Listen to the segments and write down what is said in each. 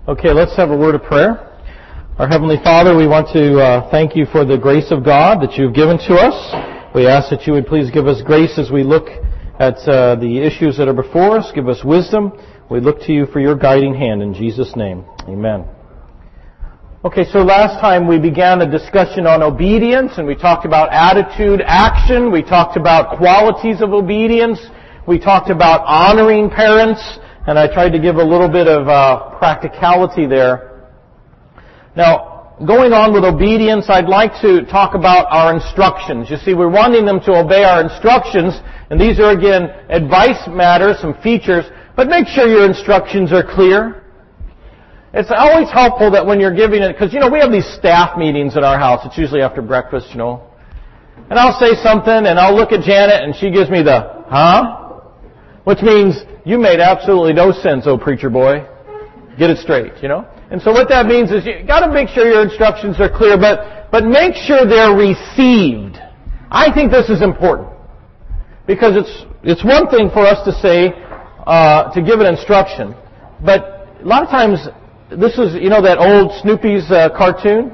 Okay, let's have a word of prayer. Our Heavenly Father, we want to thank you for the grace of God that you've given to us. We ask that you would please give us grace as we look at the issues that are before us. Give us wisdom. We look to you for your guiding hand in Jesus' name. Amen. Okay, so last time we began a discussion on obedience, and we talked about attitude, action. We talked about qualities of obedience. We talked about honoring parents, and I tried to give a little bit of practicality there. Now, going on with obedience, I'd like to talk about our instructions. You see, we're wanting them to obey our instructions, and these are, again, advice matters, some features, but make sure your instructions are clear. It's always helpful that when you're giving it, because, we have these staff meetings at our house. It's usually after breakfast, And I'll say something, and I'll look at Janet, and she gives me the, huh? Which means, you made absolutely no sense, oh preacher boy. Get it straight, And so what that means is you got to make sure your instructions are clear, but make sure they're received. I think this is important. Because it's one thing for us to say, to give an instruction, but a lot of times, this is, that old Snoopy's cartoon?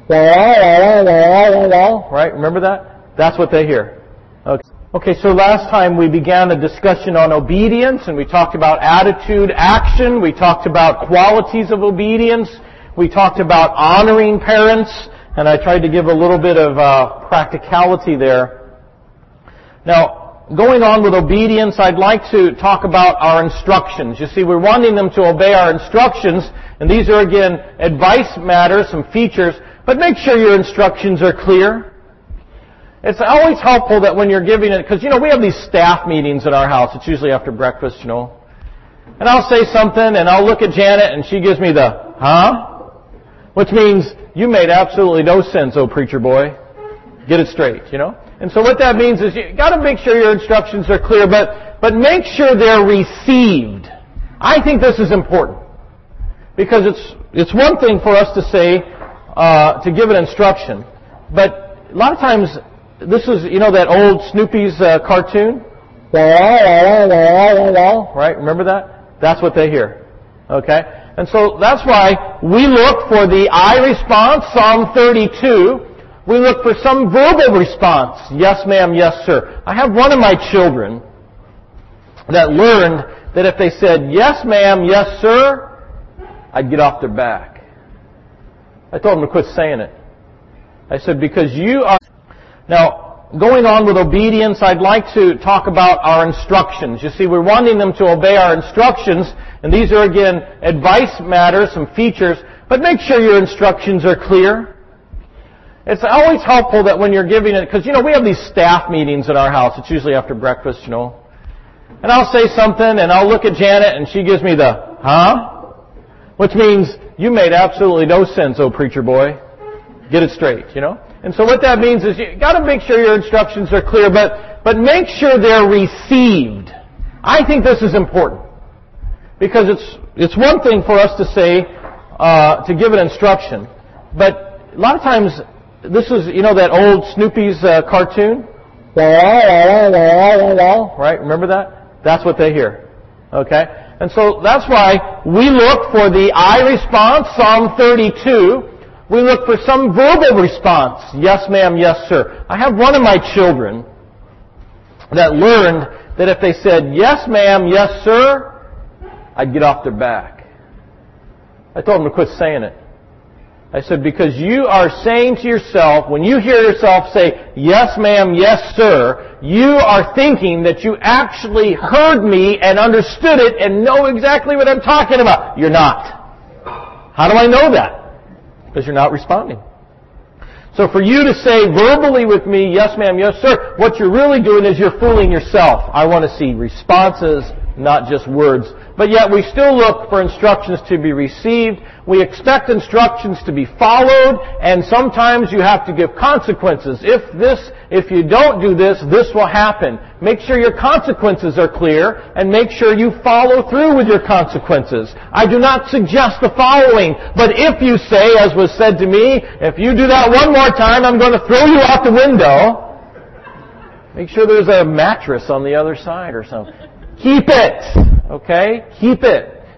Right? Remember that? That's what they hear. Okay, so last time we began a discussion on obedience, and we talked about attitude, action. We talked about qualities of obedience. We talked about honoring parents, and I tried to give a little bit of practicality there. Now, going on with obedience, I'd like to talk about our instructions. You see, we're wanting them to obey our instructions, and these are, again, advice matters, some features, but make sure your instructions are clear. It's always helpful that when you're giving it, because, we have these staff meetings at our house. It's usually after breakfast, And I'll say something, and I'll look at Janet, and she gives me the, huh? Which means, you made absolutely no sense, oh preacher boy. Get it straight, And so what that means is you got to make sure your instructions are clear, but make sure they're received. I think this is important. Because it's one thing for us to say, to give an instruction, but a lot of times, this is, that old Snoopy's cartoon? Right? Remember that? That's what they hear. Okay? And so that's why we look for the I response, Psalm 32. We look for some verbal response. Yes, ma'am, yes, sir. I have one of my children that learned that if they said, yes, ma'am, yes, sir, I'd get off their back. I told them to quit saying it. I said, because you are... Now, going on with obedience, I'd like to talk about our instructions. You see, we're wanting them to obey our instructions, and these are, again, advice matters, some features, but make sure your instructions are clear. It's always helpful that when you're giving it, because, we have these staff meetings at our house. It's usually after breakfast, And I'll say something, and I'll look at Janet, and she gives me the, huh? Which means, you made absolutely no sense, oh preacher boy. Get it straight, And so what that means is you got to make sure your instructions are clear, but make sure they're received. I think this is important. Because it's one thing for us to say, to give an instruction, but a lot of times, this is, that old Snoopy's cartoon? Right? Remember that? That's what they hear. Okay? And so that's why we look for the I response, Psalm 32. We look for some verbal response. Yes, ma'am, yes, sir. I have one of my children that learned that if they said, yes, ma'am, yes, sir, I'd get off their back. I told them to quit saying it. I said, because you are saying to yourself, when you hear yourself say, yes, ma'am, yes, sir, you are thinking that you actually heard me and understood it and know exactly what I'm talking about. You're not. How do I know that? Because you're not responding. So for you to say verbally with me, yes ma'am, yes sir, what you're really doing is you're fooling yourself. I want to see responses, not just words. But yet we still look for instructions to be received. We expect instructions to be followed, and sometimes you have to give consequences. If you don't do this, this will happen. Make sure your consequences are clear, and make sure you follow through with your consequences. I do not suggest the following, but if you say, as was said to me, if you do that one more time, I'm going to throw you out the window. Make sure there's a mattress on the other side or something. Keep it. Okay? Keep it.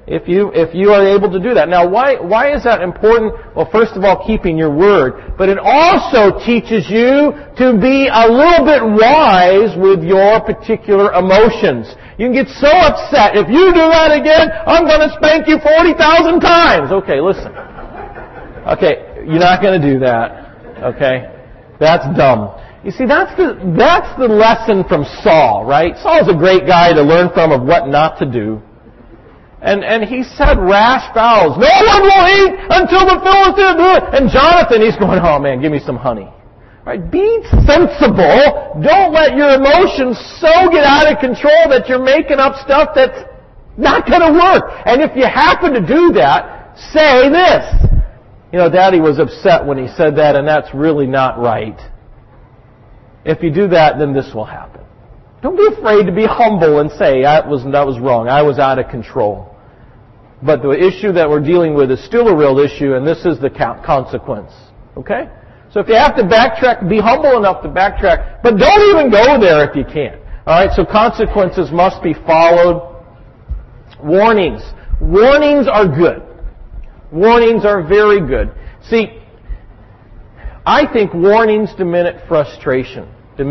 if you are able to do that. Now, why is that important? Well, first of all, keeping your word, but it also teaches you to be a little bit wise with your particular emotions. You can get so upset. If you do that again, I'm going to spank you 40,000 times. Okay, listen. Okay, you're not going to do that. Okay? That's dumb. You see, that's the lesson from Saul, right? Saul's a great guy to learn from of what not to do. And he said rash vows. No one will eat until the Philistines do it. And Jonathan, he's going, oh man, give me some honey. Right? Be sensible. Don't let your emotions so get out of control that you're making up stuff that's not going to work. And if you happen to do that, say this. You know, Daddy was upset when he said that, and that's really not right. If you do that, then this will happen. Don't be afraid to be humble and say, that was wrong. I was out of control. But the issue that we're dealing with is still a real issue, and this is the consequence. Okay? So if you have to backtrack, be humble enough to backtrack, but don't even go there if you can't. Alright, so consequences must be followed. Warnings. Warnings are good. Warnings are very good. See, I think warnings diminish frustration.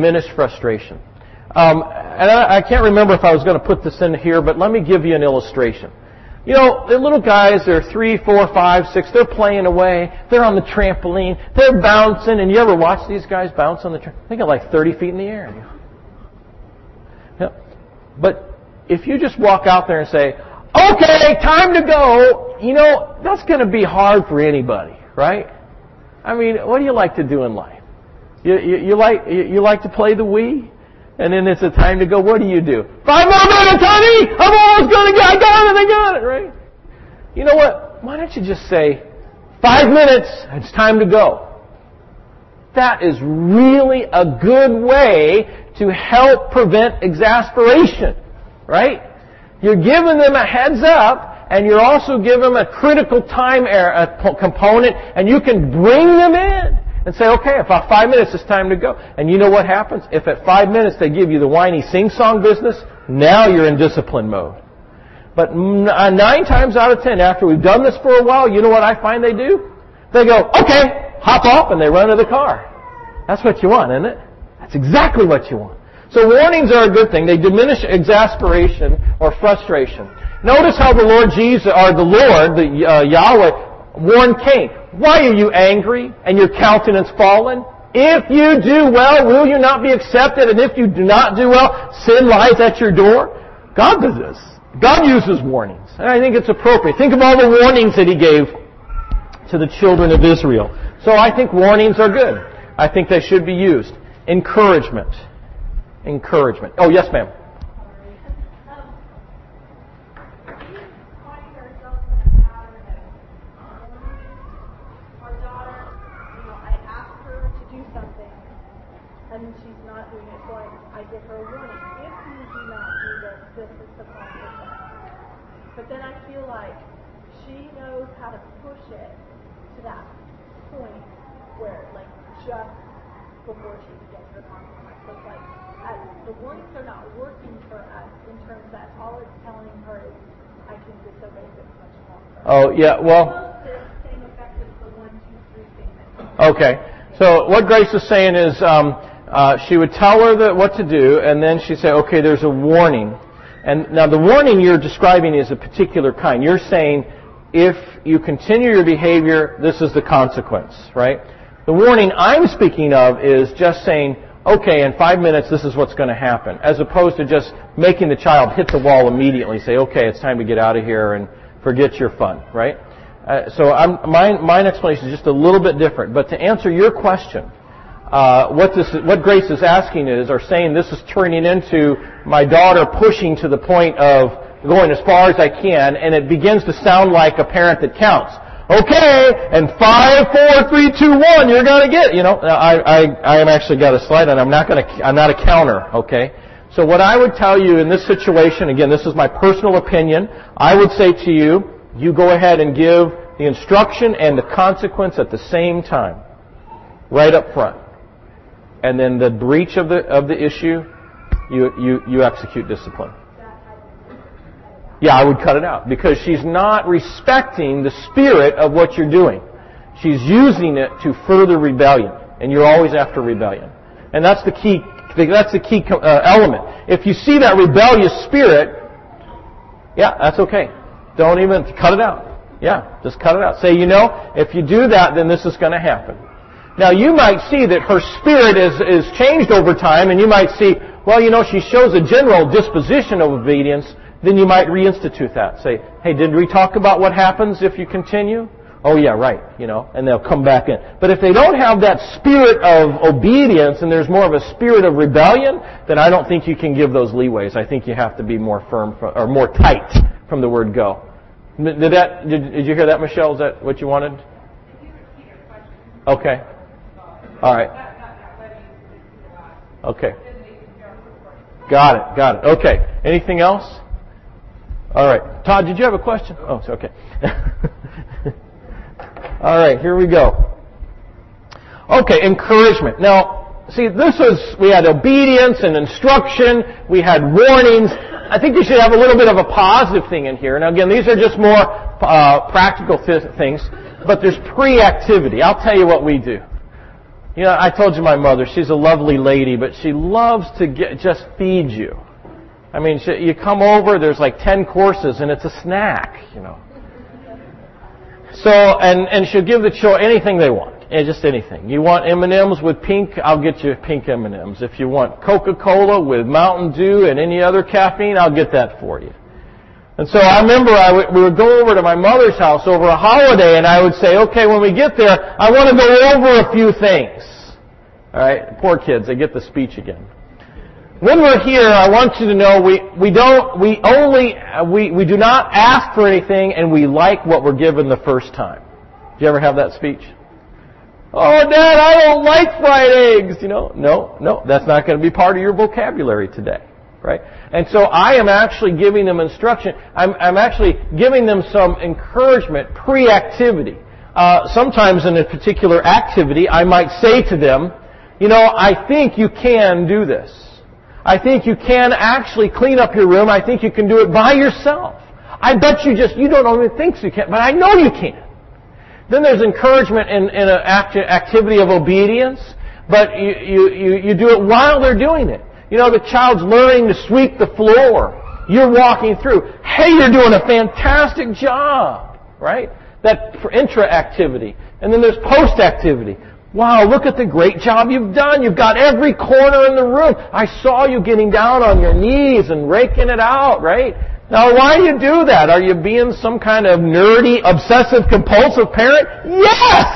And I can't remember if I was going to put this in here, but let me give you an illustration. You know, the little guys, they're 3, 4, 5, 6, they're playing away, they're on the trampoline, they're bouncing, and you ever watch these guys bounce on the trampoline? They get like 30 feet in the air. Yeah. But if you just walk out there and say, okay, time to go, you know, that's going to be hard for anybody, right? I mean, what do you like to do in life? You like to play the Wii? And then it's a time to go, what do you do? 5 more minutes, honey! I'm almost going to get, I got it, right? You know what? Why don't you just say, 5 minutes, it's time to go. That is really a good way to help prevent exasperation, right? You're giving them a heads up, and you're also giving them a critical time component, and you can bring them in. And say, okay, about 5 minutes, it's time to go. And you know what happens? If at 5 minutes they give you the whiny sing-song business, now you're in discipline mode. But 9 times out of 10, after we've done this for a while, you know what I find they do? They go, okay, hop off, and they run to the car. That's what you want, isn't it? That's exactly what you want. So warnings are a good thing. They diminish exasperation or frustration. Notice how the Lord Jesus, or the Lord, Yahweh, warned Cain. Why are you angry and your countenance fallen? If you do well, will you not be accepted? And if you do not do well, sin lies at your door. God does this. God uses warnings. And I think it's appropriate. Think of all the warnings that He gave to the children of Israel. So I think warnings are good. I think they should be used. Encouragement. Oh, yes, ma'am. And she's not doing it, so I give her a warning. If you do not do this, this is the consequence. But then I feel like she knows how to push it to that point where, like, just before she gets the consequence. So it's like, the warnings are not working for us in terms that all it's telling her is, I can disobey this much longer. Oh, yeah, well. Almost the same effect as the 1, 2, 3 statement. Okay. So what Grace is saying is, she would tell her what to do, and then she'd say, okay, there's a warning. And now the warning you're describing is a particular kind. You're saying, if you continue your behavior, this is the consequence, right? The warning I'm speaking of is just saying, okay, in 5 minutes, this is what's going to happen, as opposed to just making the child hit the wall immediately, say, okay, it's time to get out of here and forget your fun, right? So my explanation is just a little bit different. But to answer your question, what Grace is asking is, or saying this is turning into my daughter pushing to the point of going as far as I can, and it begins to sound like a parent that counts. Okay, and 5, 4, 3, 2, 1, you're going to get, I have actually got a slide on. I'm not a counter, okay? So what I would tell you in this situation, again, this is my personal opinion, I would say to you, you go ahead and give the instruction and the consequence at the same time, right up front. And then the breach of the issue, you execute discipline. Yeah, I would cut it out because she's not respecting the spirit of what you're doing. She's using it to further rebellion, and you're always after rebellion. And that's the key. That's the key element. If you see that rebellious spirit, yeah, that's okay. Don't even cut it out. Yeah, just cut it out. Say, if you do that, then this is going to happen. Now, you might see that her spirit is changed over time, and you might see, well, she shows a general disposition of obedience. Then you might reinstitute that. Say, hey, did we talk about what happens if you continue? Oh, yeah, right, and they'll come back in. But if they don't have that spirit of obedience and there's more of a spirit of rebellion, then I don't think you can give those leeways. I think you have to be more firm or more tight from the word go. Did you hear that, Michelle? Is that what you wanted? Okay. All right. Okay. Got it. Okay. Anything else? All right. Todd, did you have a question? Oh, it's okay. All right, here we go. Okay, encouragement. Now, see, we had obedience and instruction. We had warnings. I think you should have a little bit of a positive thing in here. Now, again, these are just more practical things, but there's pre-activity. I'll tell you what we do. I told you my mother, she's a lovely lady, but she loves to just feed you. I mean, you come over, there's like 10 courses, and it's a snack, So, and she'll give the children anything they want. Just anything. You want M&Ms with pink, I'll get you pink M&Ms. If you want Coca-Cola with Mountain Dew and any other caffeine, I'll get that for you. And so I remember we would go over to my mother's house over a holiday, and I would say, okay, when we get there, I want to go over a few things. All right? Poor kids, they get the speech again. When we're here, I want you to know we do not ask for anything, and we like what we're given the first time. Do you ever have that speech? Oh, Dad, I don't like fried eggs. No, that's not going to be part of your vocabulary today, right? And so I am actually giving them instruction. I'm actually giving them some encouragement, pre-activity. Sometimes in a particular activity, I might say to them, I think you can do this. I think you can actually clean up your room. I think you can do it by yourself. I bet you don't even think you can, but I know you can. Then there's encouragement in an activity of obedience, but you do it while they're doing it. The child's learning to sweep the floor. You're walking through. Hey, you're doing a fantastic job, right? That intra-activity. And then there's post-activity. Wow, look at the great job you've done. You've got every corner in the room. I saw you getting down on your knees and raking it out, right? Now, why do you do that? Are you being some kind of nerdy, obsessive-compulsive parent? Yes!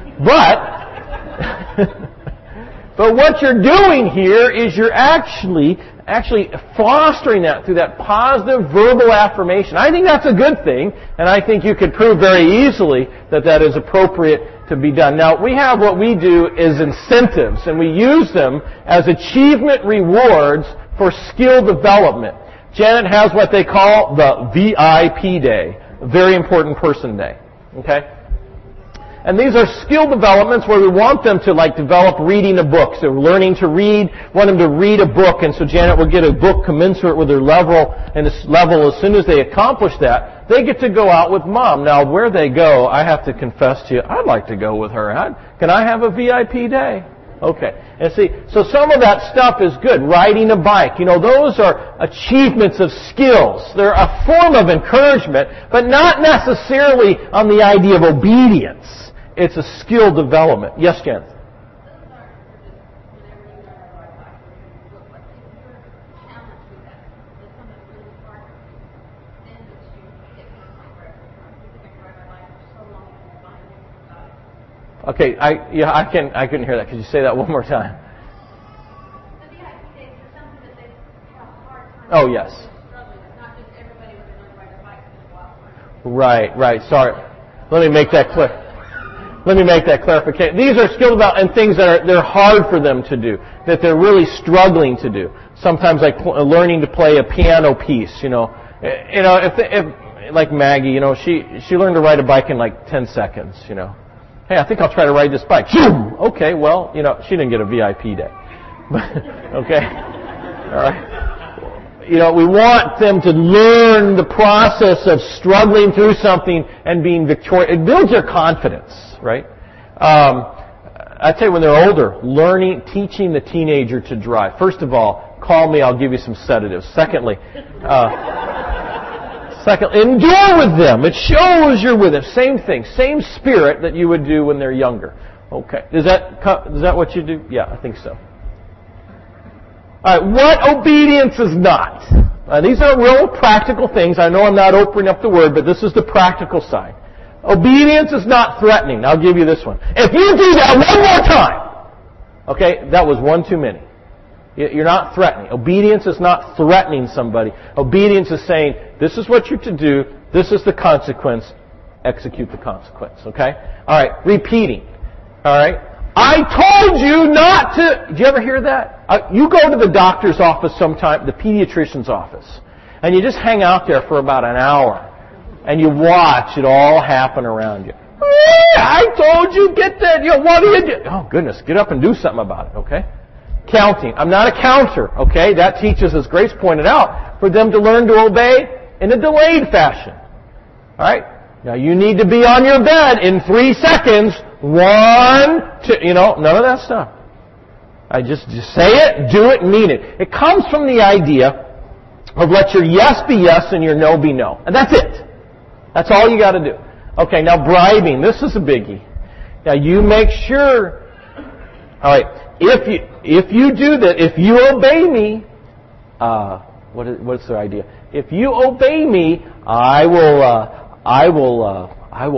But what you're doing here is you're actually fostering that through that positive verbal affirmation. I think that's a good thing, and I think you could prove very easily that is appropriate to be done. Now, we have what we do is incentives, and we use them as achievement rewards for skill development. Janet has what they call the VIP day, Very Important Person Day. Okay? And these are skill developments where we want them to develop reading a book. So learning to read, want them to read a book, and so Janet will get a book commensurate with their level, and this level, as soon as they accomplish that, they get to go out with Mom. Now, where they go, I have to confess to you, I'd like to go with her. Can I have a VIP day? Okay. And see, so some of that stuff is good. Riding a bike. Those are achievements of skills. They're a form of encouragement, but not necessarily on the idea of obedience. It's a skill development. Yes, Jen? Okay, I couldn't hear that. Could you say that one more time? The VIP days are something that they have a hard time. Oh, yes. Struggling. It's not just everybody with a ride a bike can go out. Right. Sorry. Let me make that clear. Let me make that clarification. These are skill development and things that they're hard for them to do, that they're really struggling to do. Sometimes like learning to play a piano piece, if like Maggie, she learned to ride a bike in 10 seconds, Hey, I think I'll try to ride this bike. Okay, well, she didn't get a VIP day. Okay. All right. we want them to learn the process of struggling through something and being victorious. It builds their confidence, right? I tell you, when they're older, teaching the teenager to drive. First of all, call me, I'll give you some sedatives. Secondly, endure with them. It shows you're with them. Same thing, same spirit that you would do when they're younger. Okay. Is that what you do? Yeah, I think so. All right, what obedience is not? These are real practical things. I know I'm not opening up the word, but this is the practical side. Obedience is not threatening. I'll give you this one. If you do that one more time, okay, that was one too many. You're not threatening. Obedience is not threatening somebody. Obedience is saying, this is what you're to do, this is the consequence, execute the consequence, okay? All right, repeating. All right? I told you not to... Did you ever hear that? You go to the doctor's office sometime, the pediatrician's office, and you just hang out there for about an hour, and you watch it all happen around you. I told you, get that. What do you do? Oh, goodness, get up and do something about it, okay? Counting. I'm not a counter, okay? That teaches, as Grace pointed out, for them to learn to obey in a delayed fashion. All right? Now, you need to be on your bed in 3 seconds. 1, 2, none of that stuff. I just say it, do it, mean it. It comes from the idea of let your yes be yes and your no be no. And that's it. That's all you got to do. Okay, now bribing. This is a biggie. Now, you make sure... All right, if you do that, if you obey me... what's the idea? If you obey me, I will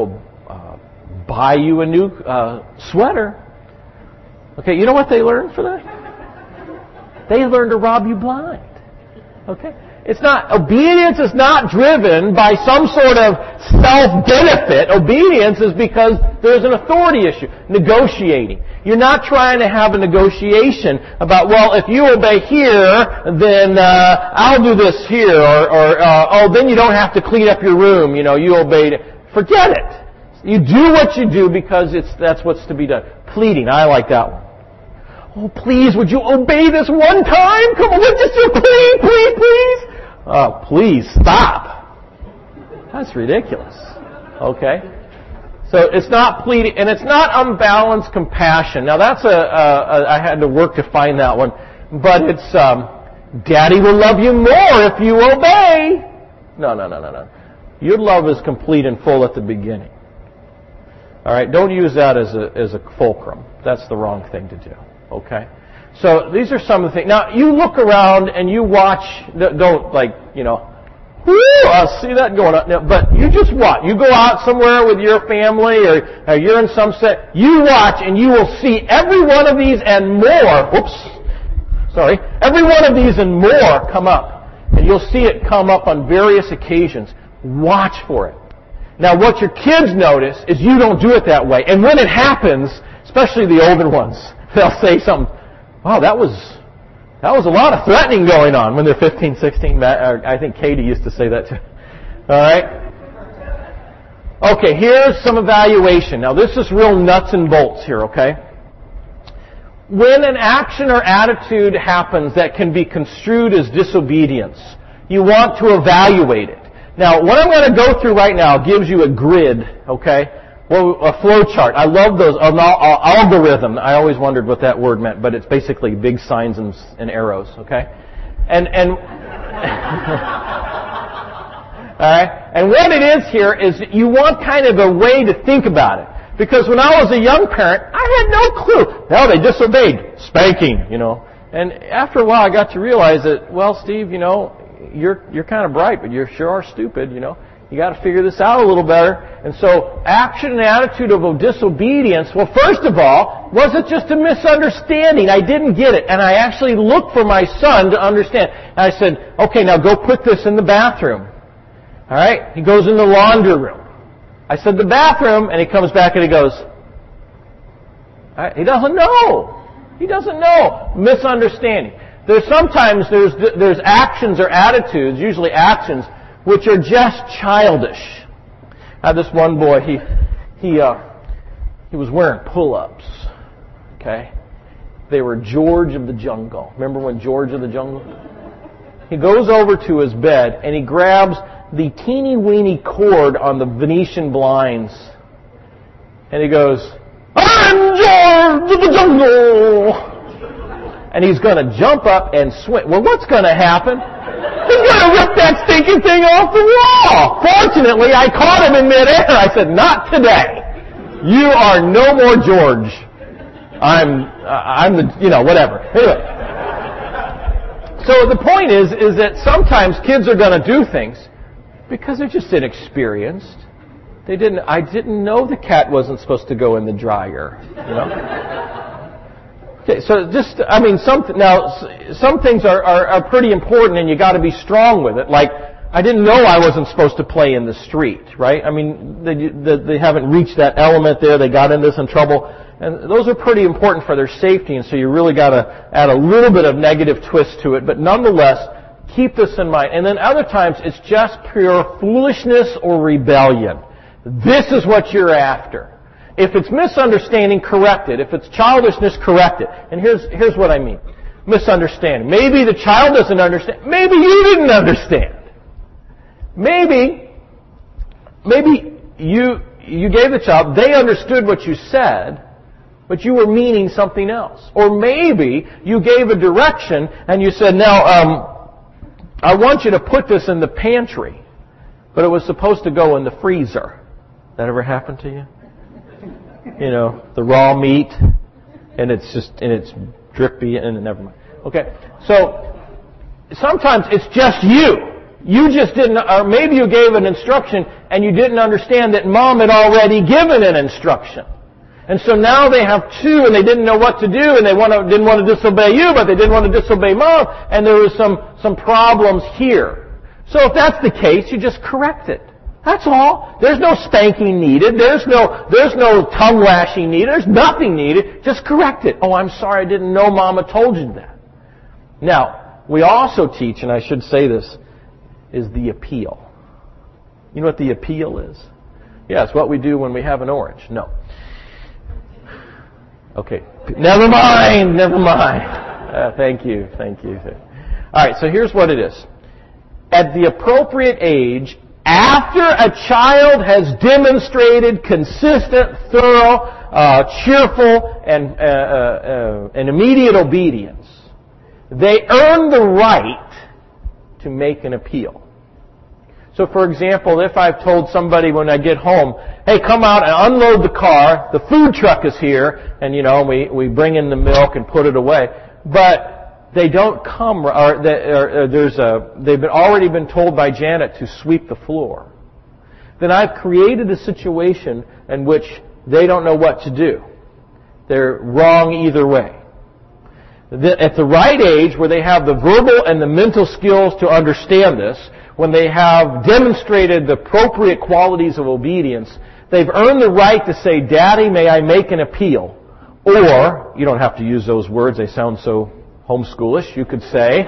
buy you a new sweater. Okay, you know what they learned for that? They learned to rob you blind. Okay? Obedience is not driven by some sort of self-benefit. Obedience is because there's an authority issue. Negotiating. You're not trying to have a negotiation about, well, if you obey here, then I'll do this here. Or then you don't have to clean up your room. You obeyed it. Forget it. You do what you do because that's what's to be done. Pleading. I like that one. Oh, please, would you obey this one time? Come on, just please. Oh, please, stop. That's ridiculous. Okay? So it's not pleading, and it's not unbalanced compassion. Now that's I had to work to find that one. But it's, Daddy will love you more if you obey. No. Your love is complete and full at the beginning. All right? Don't use that as a fulcrum. That's the wrong thing to do. Okay? So these are some of the things. Now, you look around and you watch, don't I see that going on. No, but you just watch. You go out somewhere with your family or you're in some set. You watch and you will see every one of these and more. Every one of these and more come up. And you'll see it come up on various occasions. Watch for it. Now, what your kids notice is you don't do it that way. And when it happens, especially the older ones, they'll say something, wow, that was a lot of threatening going on when they're 15, 16. I think Katie used to say that too. All right? Okay, here's some evaluation. Now, this is real nuts and bolts here, okay? When an action or attitude happens that can be construed as disobedience, you want to evaluate it. Now, what I'm going to go through right now gives you a grid, okay? Well, a flow chart. I love those. Algorithm. I always wondered what that word meant, but it's basically big signs and arrows, okay? And all right? And what it is here is you want kind of a way to think about it. Because when I was a young parent, I had no clue. No, they disobeyed. Spanking, And after a while, I got to realize that, well, Steve, you're kind of bright, but you sure are stupid, You got to figure this out a little better. And so, action and attitude of disobedience, well, first of all, was it just a misunderstanding? I didn't get it. And I actually looked for my son to understand. And I said, okay, now go put this in the bathroom. All right? He goes in the laundry room. I said, the bathroom, and he comes back and he goes, all right, he doesn't know. He doesn't know. Misunderstanding. There's actions or attitudes, usually actions, which are just childish. I had this one boy, he was wearing pull-ups. Okay? They were George of the Jungle. Remember when George of the Jungle? he goes over to his bed and he grabs the teeny weeny cord on the Venetian blinds. And he goes, "I'm George of the Jungle!" And he's going to jump up and swing. Well, what's going to happen? He's going to rip that stinking thing off the wall. Fortunately, I caught him in midair. I said, "Not today. You are no more George. I'm the, whatever." Anyway. So the point is that sometimes kids are going to do things because they're just inexperienced. I didn't know the cat wasn't supposed to go in the dryer, Okay, so some things are pretty important, and you got to be strong with it. Like, I didn't know I wasn't supposed to play in the street, right? I mean, they haven't reached that element there. They got into some trouble. And those are pretty important for their safety, and so you really got to add a little bit of negative twist to it. But nonetheless, keep this in mind. And then other times, it's just pure foolishness or rebellion. This is what you're after. If it's misunderstanding, correct it. If it's childishness, correct it. And here's what I mean. Misunderstanding. Maybe the child doesn't understand. Maybe you didn't understand. Maybe you gave the child, they understood what you said, but you were meaning something else. Or maybe you gave a direction and you said, "Now, I want you to put this in the pantry," but it was supposed to go in the freezer. That ever happened to you? The raw meat, and it's drippy, and never mind. Okay, so sometimes it's just you. You just didn't, or maybe you gave an instruction and you didn't understand that Mom had already given an instruction. And so now they have two, and they didn't know what to do, and they didn't want to disobey you, but they didn't want to disobey Mom, and there was some problems here. So if that's the case, you just correct it. That's all. There's no spanking needed. There's no tongue lashing needed. There's nothing needed. Just correct it. "Oh, I'm sorry, I didn't know Mama told you that." Now, we also teach, and I should say this, is the appeal. You know what the appeal is? Yeah, it's what we do when we have an orange. No. Okay. Never mind. Thank you. All right, so here's what it is. At the appropriate age, after a child has demonstrated consistent, thorough, cheerful, and immediate obedience, they earn the right to make an appeal. So, for example, if I've told somebody when I get home, "Hey, come out and unload the car, the food truck is here," and we bring in the milk and put it away, but they don't come, they've already been told by Janet to sweep the floor, then I've created a situation in which they don't know what to do. They're wrong either way. At the right age, where they have the verbal and the mental skills to understand this, when they have demonstrated the appropriate qualities of obedience, they've earned the right to say, "Daddy, may I make an appeal?" Or, you don't have to use those words, they sound so homeschoolish. You could say,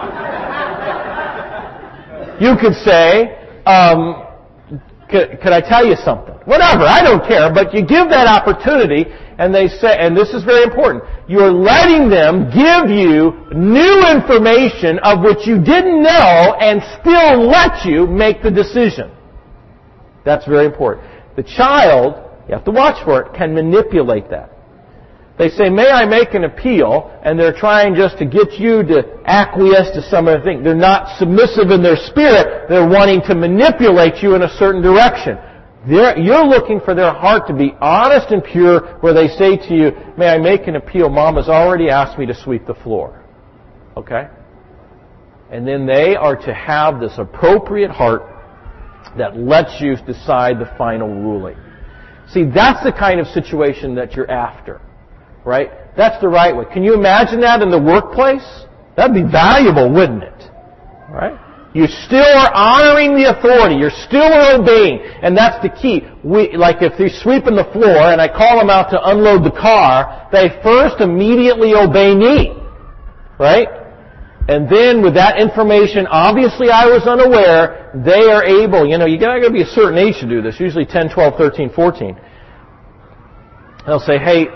could I tell you something? Whatever, I don't care, but you give that opportunity, and they say, and this is very important, you're letting them give you new information of which you didn't know and still let you make the decision. That's very important. The child, you have to watch for it, can manipulate that. They say, "May I make an appeal?" And they're trying just to get you to acquiesce to some other thing. They're not submissive in their spirit. They're wanting to manipulate you in a certain direction. You're looking for their heart to be honest and pure, where they say to you, "May I make an appeal? Mom has already asked me to sweep the floor." Okay? And then they are to have this appropriate heart that lets you decide the final ruling. See, that's the kind of situation that you're after. Right? That's the right way. Can you imagine that in the workplace? That'd be valuable, wouldn't it? Right? You still are honoring the authority. You're still obeying. And that's the key. Like if they're sweeping the floor and I call them out to unload the car, they first immediately obey me. Right? And then with that information, obviously I was unaware, they are able, you gotta be a certain age to do this, usually 10, 12, 13, 14. They'll say, "Hey,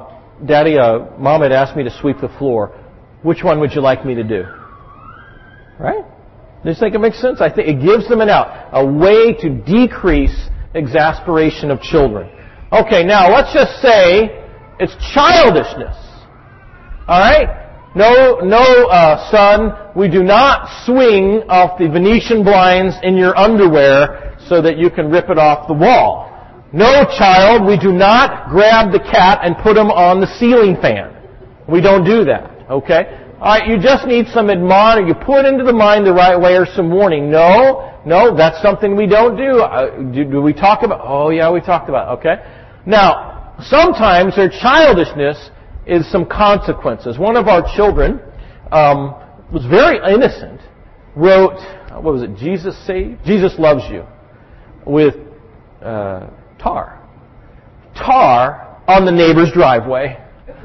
Daddy, Mom had asked me to sweep the floor. Which one would you like me to do?" Right? Do you think it makes sense? I think it gives them an out, a way to decrease exasperation of children. Okay, now let's just say it's childishness. All right? No, son, we do not swing off the Venetian blinds in your underwear so that you can rip it off the wall. No, child, we do not grab the cat and put him on the ceiling fan. We don't do that, okay? All right, you just need some admonition. You put into the mind the right way or some warning. No, that's something we don't do. Do we talk about? Oh, yeah, we talked about it, okay? Now, sometimes their childishness is some consequences. One of our children was very innocent, wrote, what was it, Jesus Saved? Jesus Loves You, with tar. Tar on the neighbor's driveway.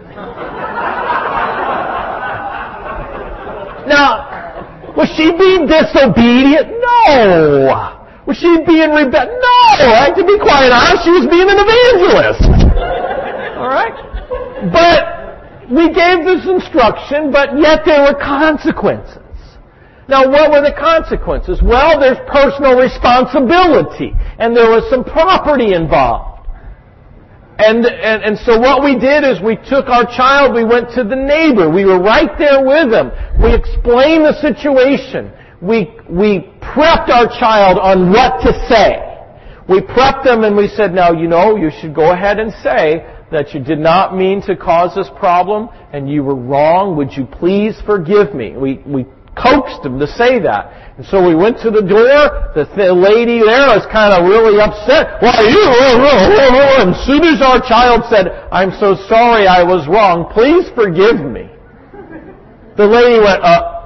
Now, was she being disobedient? No. Was she being rebellious? No. To be quite honest, she was being an evangelist. All right? But we gave this instruction, but yet there were consequences. Now, what were the consequences? Well, there's personal responsibility, and there was some property involved. And so what we did is we took our child, we went to the neighbor, we were right there with him. We explained the situation. We prepped our child on what to say. We prepped them and we said, now, you should go ahead and say that you did not mean to cause this problem and you were wrong. Would you please forgive me? We coaxed him to say that. And so we went to the door. The lady there was kind of really upset. And as soon as our child said, I'm so sorry I was wrong, please forgive me, the lady went,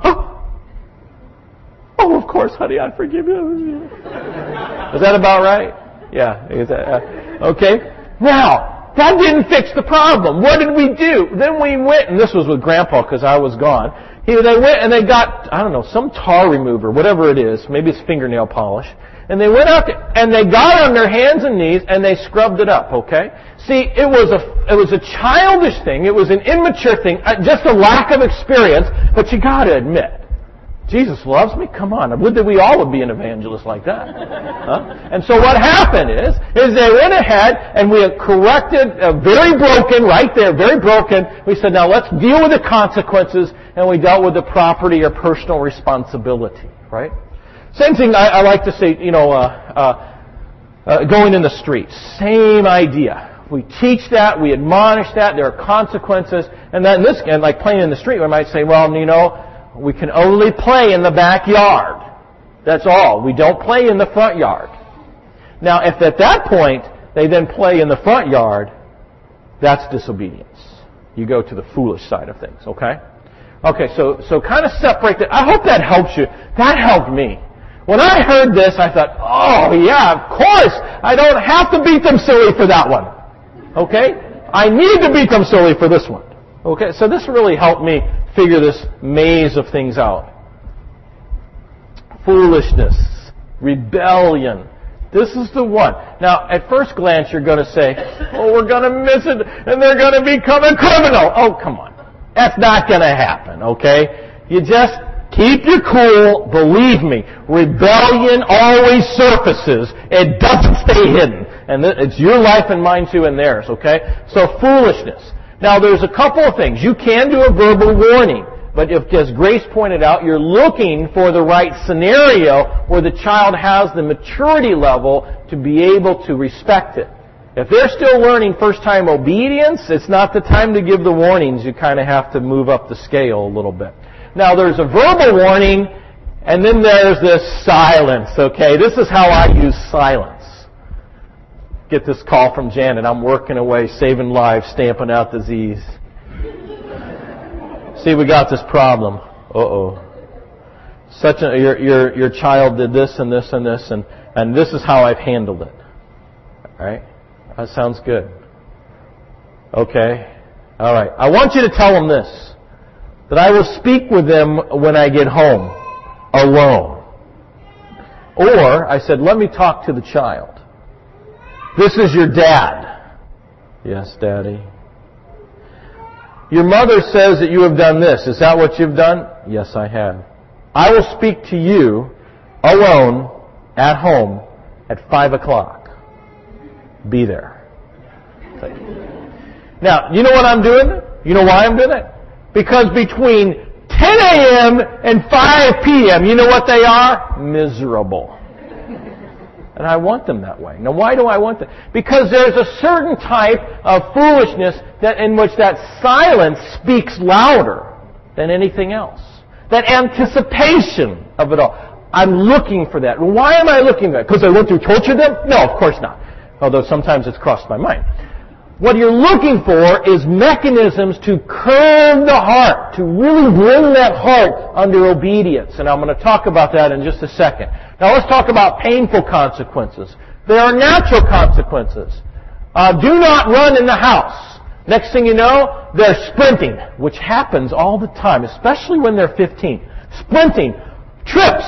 oh, of course, honey, I forgive you. Is that about right? Yeah. Okay. Now, that didn't fix the problem. What did we do? Then we went, and this was with Grandpa because I was gone. They went and they got, some tar remover, whatever it is. Maybe it's fingernail polish. And they went out and they got on their hands and knees and they scrubbed it up, okay? See, it was a childish thing. It was an immature thing. Just a lack of experience. But you got to admit, Jesus loves me? Come on. Would that we all would be an evangelist like that. Huh? And so what happened is they went ahead and we corrected, very broken, right there, very broken. We said, now let's deal with the consequences, and we dealt with the property or personal responsibility, right? Same thing I like to say, going in the streets. Same idea. We teach that, we admonish that, there are consequences, and like playing in the street, we might say, well, we can only play in the backyard. That's all. We don't play in the front yard. Now, if at that point they then play in the front yard, that's disobedience. You go to the foolish side of things, okay? Okay, so kind of separate that. I hope that helps you. That helped me. When I heard this, I thought, oh yeah, of course, I don't have to beat them silly for that one. Okay? I need to beat them silly for this one. Okay, so this really helped me figure this maze of things out. Foolishness, rebellion. This is the one. Now, at first glance, you're going to say, oh, we're going to miss it, and they're going to become a criminal. Oh, come on. That's not going to happen, okay? You just keep your cool. Believe me, rebellion always surfaces. It doesn't stay hidden. And it's your life and mine too and theirs, okay? So foolishness. Now, there's a couple of things. You can do a verbal warning, but if, as Grace pointed out, you're looking for the right scenario where the child has the maturity level to be able to respect it. If they're still learning first-time obedience, it's not the time to give the warnings. You kind of have to move up the scale a little bit. Now, there's a verbal warning, and then there's this silence, okay? This is how I use silence. Get this call from Janet. I'm working away, saving lives, stamping out disease. See, we got this problem. Uh-oh. Your child did this and this and this, and this is how I've handled it. All right? That sounds good. Okay. All right. I want you to tell them this, that I will speak with them when I get home, alone. Or, I said, let me talk to the child. This is your dad. Yes, Daddy. Your mother says that you have done this. Is that what you've done? Yes, I have. I will speak to you alone at home at 5 o'clock. Be there. Now, you know what I'm doing? You know why I'm doing it? Because between 10 a.m. and 5 p.m., you know what they are? Miserable. And I want them that way. Now, why do I want them? Because there's a certain type of foolishness in which that silence speaks louder than anything else. That anticipation of it all. I'm looking for that. Why am I looking for that? Because I want to torture them? No, of course not. Although sometimes it's crossed my mind. What you're looking for is mechanisms to curb the heart, to really bring that heart under obedience. And I'm going to talk about that in just a second. Now let's talk about painful consequences. There are natural consequences. Do not run in the house. Next thing you know, they're sprinting, which happens all the time, especially when they're 15. Sprinting, trips,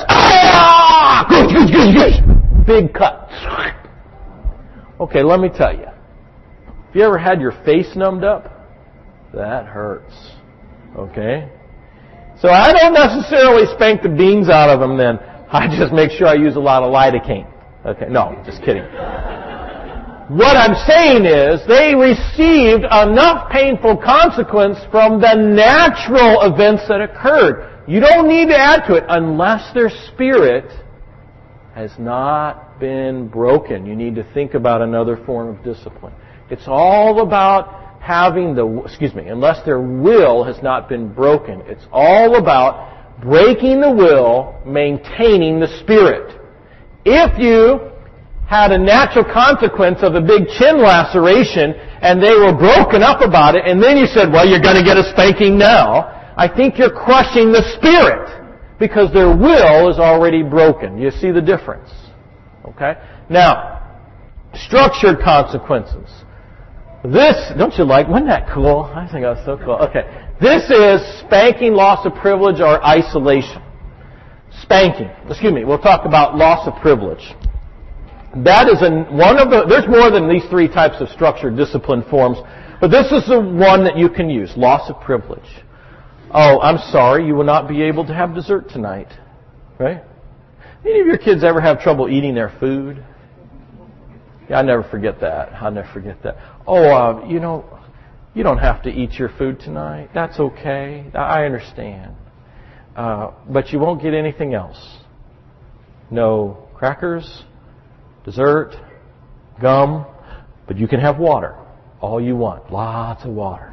big cut. Okay, let me tell you. Have you ever had your face numbed up? That hurts. Okay? So I don't necessarily spank the beans out of them then. I just make sure I use a lot of lidocaine. Okay, no, just kidding. What I'm saying is they received enough painful consequence from the natural events that occurred. You don't need to add to it unless their spirit has not been broken. You need to think about another form of discipline. It's all about having unless their will has not been broken. It's all about breaking the will, maintaining the spirit. If you had a natural consequence of a big chin laceration and they were broken up about it, and then you said, well, you're going to get a spanking now, I think you're crushing the spirit because their will is already broken. You see the difference? Okay? Now, structured consequences. This, don't you like, wasn't that cool? I think that was so cool. Okay. This is spanking, loss of privilege, or isolation. Spanking. We'll talk about loss of privilege. That is there's more than these three types of structured discipline forms, but this is the one that you can use, loss of privilege. Oh, I'm sorry, you will not be able to have dessert tonight. Right? Any of your kids ever have trouble eating their food? Yeah, I'll never forget that. Oh, you don't have to eat your food tonight. That's okay. I understand. But you won't get anything else. No crackers, dessert, gum, but you can have water. All you want. Lots of water.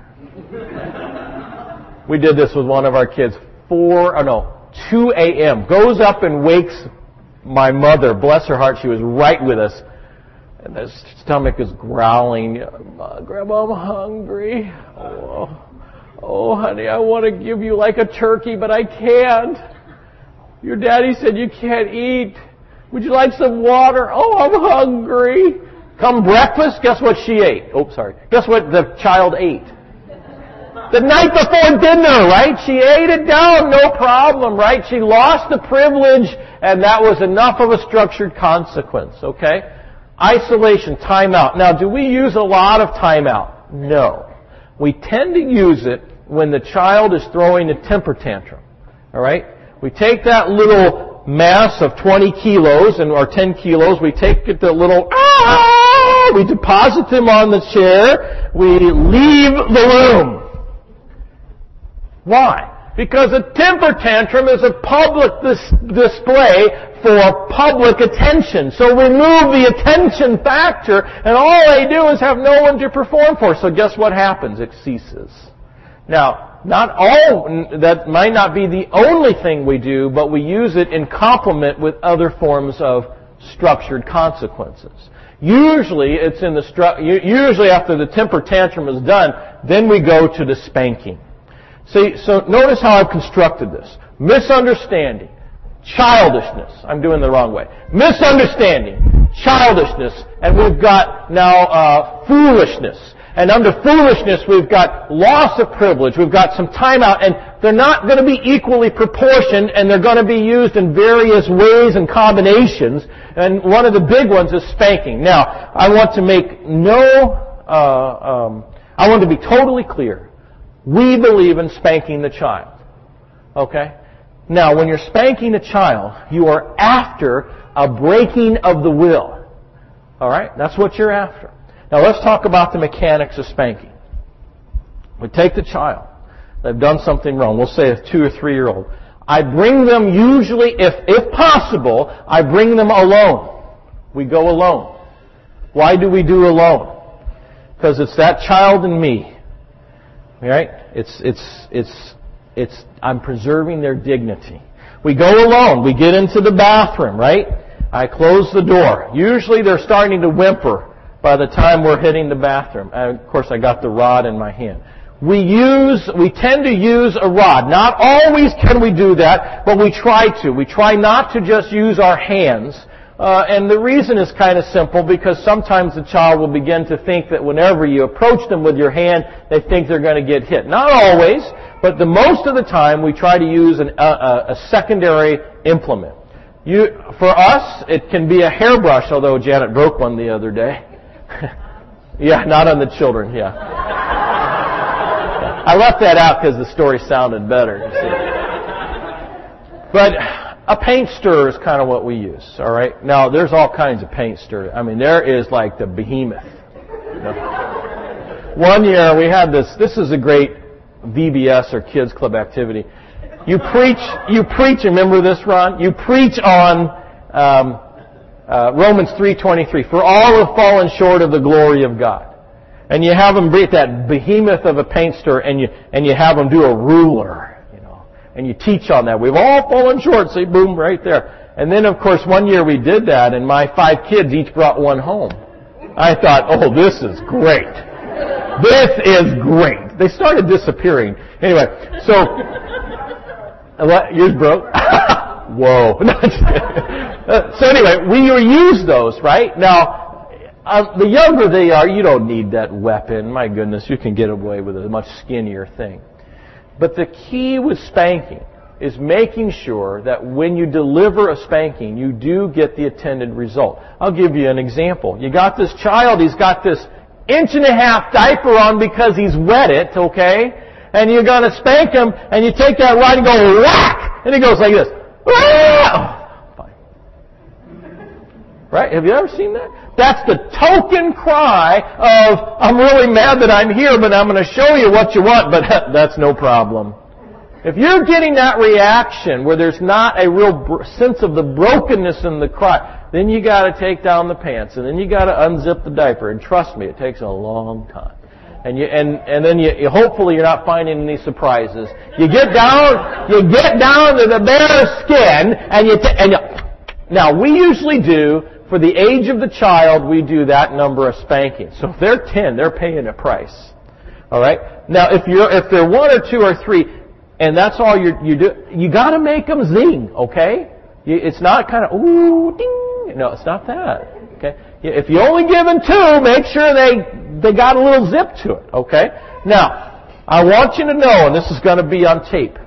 We did this with one of our kids. 2 a.m. Goes up and wakes my mother. Bless her heart, she was right with us. And the stomach is growling. Grandma, I'm hungry. Oh, honey, I want to give you like a turkey, but I can't. Your daddy said you can't eat. Would you like some water? Oh, I'm hungry. Come breakfast, guess what she ate? Oh, sorry. Guess what the child ate? The night before dinner, right? She ate it down, no problem, right? She lost the privilege, and that was enough of a structured consequence, okay? Isolation, timeout. Now, do we use a lot of timeout? No. We tend to use it when the child is throwing a temper tantrum. All right? We take that little mass of 20 kilos or 10 kilos, we take it the little, we deposit them on the chair, we leave the room. Why? Because a temper tantrum is a public display for public attention. So remove the attention factor, and all they do is have no one to perform for. So guess what happens? It ceases. Now, that might not be the only thing we do, but we use it in complement with other forms of structured consequences. Usually, usually after the temper tantrum is done, then we go to the spanking. See, so notice how I've constructed this. Misunderstanding, childishness. I'm doing the wrong way. Misunderstanding, childishness, and we've got now foolishness. And under foolishness, we've got loss of privilege. We've got some timeout, and they're not going to be equally proportioned, and they're going to be used in various ways and combinations. And one of the big ones is spanking. Now, I want to be totally clear. We believe in spanking the child. Okay? Now, when you're spanking a child, you are after a breaking of the will. All right? That's what you're after. Now, let's talk about the mechanics of spanking. We take the child. They've done something wrong. We'll say a 2 or 3-year-old. I bring them usually, if possible, I bring them alone. We go alone. Why do we do alone? Because it's that child and me. Right? I'm preserving their dignity. We go alone. We get into the bathroom, right? I close the door. Usually they're starting to whimper by the time we're hitting the bathroom. And of course, I got the rod in my hand. We tend to use a rod. Not always can we do that, but we try to. We try not to just use our hands. And the reason is kind of simple, because sometimes the child will begin to think that whenever you approach them with your hand, they think they're going to get hit. Not always, but the most of the time we try to use a secondary implement. For us, it can be a hairbrush, although Janet broke one the other day. Yeah, not on the children, yeah. I left that out because the story sounded better, you see. But a paint stirrer is kind of what we use, all right? Now, there's all kinds of paint stirrers. I mean, there is like the behemoth. You know? One year we had this is a great VBS or Kids Club activity. You preach, remember this, Ron? You preach on Romans 3:23, for all have fallen short of the glory of God. And you have them breathe that behemoth of a paint stirrer, and you have them do a ruler, you know, and you teach on that. We've all fallen short, see, boom, right there. And then, of course, one year we did that, and my 5 kids each brought one home. I thought, oh, this is great. This is great. They started disappearing. Anyway, so, what? Yours broke? Whoa. So anyway, we use those, right? Now, the younger they are, you don't need that weapon. My goodness, you can get away with a much skinnier thing. But the key with spanking is making sure that when you deliver a spanking, you do get the intended result. I'll give you an example. You got this child, he's got this 1.5 inch diaper on because he's wet it, okay? And you're going to spank him, and you take that rod and go whack! And he goes like this. Fine. Right? Have you ever seen that? That's the token cry of, I'm really mad that I'm here, but I'm going to show you what you want, but that's no problem. If you're getting that reaction where there's not a real sense of the brokenness in the cry, then you got to take down the pants, and then you got to unzip the diaper, and trust me, it takes a long time. And then you hopefully you're not finding any surprises. You get down to the bare skin, now we usually do, for the age of the child, we do that number of spankings. So if they're 10, they're paying a price. All right. Now if they're 1 or 2 or 3, and that's all you do, you got to make them zing. Okay. It's not kind of ooh ding. No, it's not that. Okay. If you only give them 2, make sure they got a little zip to it. Okay. Now I want you to know, and this is going to be on tape,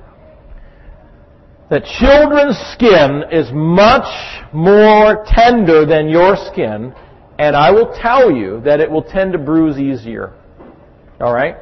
that children's skin is much more tender than your skin, and I will tell you that it will tend to bruise easier. All right?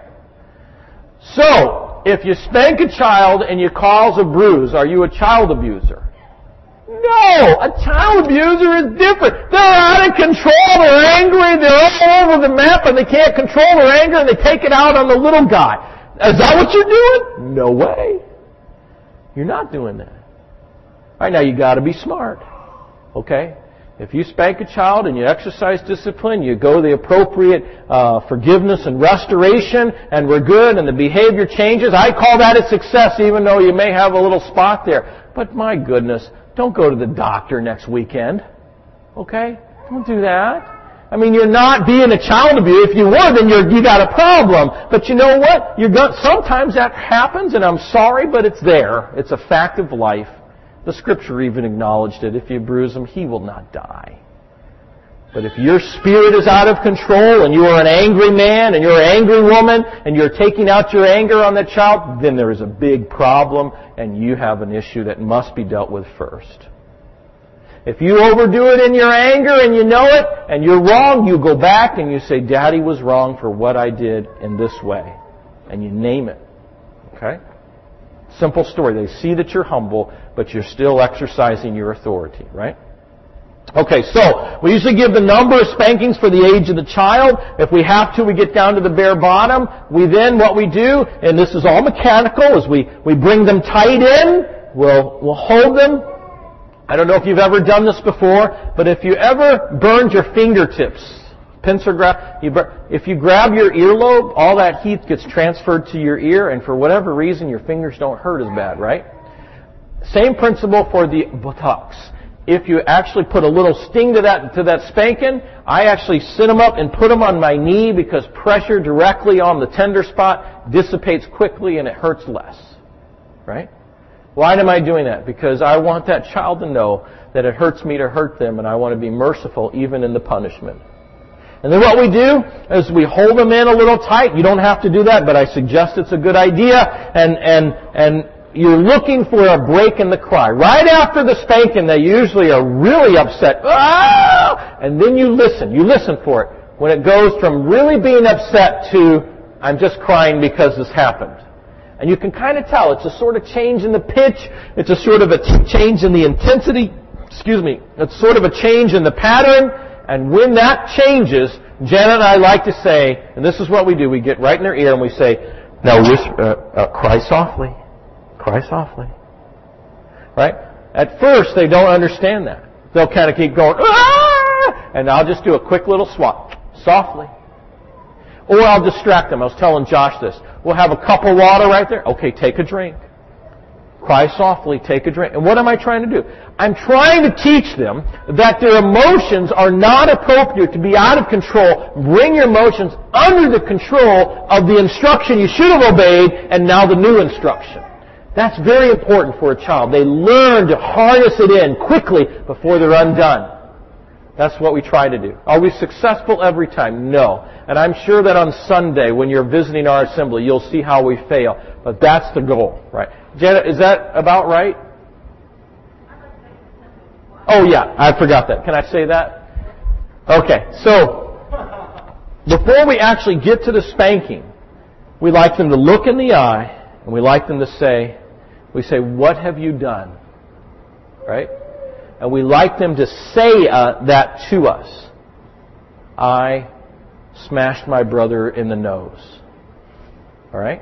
So, if you spank a child and you cause a bruise, are you a child abuser? No! A child abuser is different. They're out of control, they're angry, they're all over the map, and they can't control their anger, and they take it out on the little guy. Is that what you're doing? No way. You're not doing that. All right, now you got to be smart. Okay? If you spank a child and you exercise discipline, you go the appropriate forgiveness and restoration, and we're good, and the behavior changes, I call that a success, even though you may have a little spot there. But my goodness, don't go to the doctor next weekend. Okay? Don't do that. I mean, you're not being a child abuser. If you were, then you got a problem. But you know what? Sometimes that happens, and I'm sorry, but it's there. It's a fact of life. The Scripture even acknowledged it. If you bruise him, he will not die. But if your spirit is out of control, and you are an angry man, and you're an angry woman, and you're taking out your anger on that child, then there is a big problem, and you have an issue that must be dealt with first. If you overdo it in your anger and you know it, and you're wrong, you go back and you say, Daddy was wrong for what I did in this way. And you name it. Okay? Simple story. They see that you're humble, but you're still exercising your authority, right? Okay, so we usually give the number of spankings for the age of the child. If we have to, we get down to the bare bottom. What we do, and this is all mechanical, is we bring them tight in. We'll hold them. I don't know if you've ever done this before, but if you ever burned your fingertips, if you grab your earlobe, all that heat gets transferred to your ear, and for whatever reason, your fingers don't hurt as bad, right? Same principle for the buttocks. If you actually put a little sting to that spanking, I actually sit them up and put them on my knee because pressure directly on the tender spot dissipates quickly and it hurts less. Right? Why am I doing that? Because I want that child to know that it hurts me to hurt them, and I want to be merciful even in the punishment. And then what we do is we hold them in a little tight. You don't have to do that, but I suggest it's a good idea. And you're looking for a break in the cry. Right after the spanking, they usually are really upset. Ah! And then you listen. You listen for it. When it goes from really being upset to, I'm just crying because this happened. And you can kind of tell. It's a sort of change in the pitch. It's a sort of a change in the intensity. It's sort of a change in the pattern. And when that changes, Janet and I like to say, and this is what we do, we get right in their ear and we say, now cry softly. Cry softly. Right? At first, they don't understand that. They'll kind of keep going, ah! And I'll just do a quick little swap. Softly. Or I'll distract them. I was telling Josh this. We'll have a cup of water right there. Okay, take a drink. Cry softly, take a drink. And what am I trying to do? I'm trying to teach them that their emotions are not appropriate to be out of control. Bring your emotions under the control of the instruction you should have obeyed and now the new instruction. That's very important for a child. They learn to harness it in quickly before they're undone. That's what we try to do. Are we successful every time? No. And I'm sure that on Sunday, when you're visiting our assembly, you'll see how we fail. But that's the goal, right? Janet, is that about right? Oh yeah, I forgot that. Can I say that? Okay, so before we actually get to the spanking, we like them to look in the eye, and we like them to say, what have you done? Right? And we like them to say that to us. I smashed my brother in the nose. All right?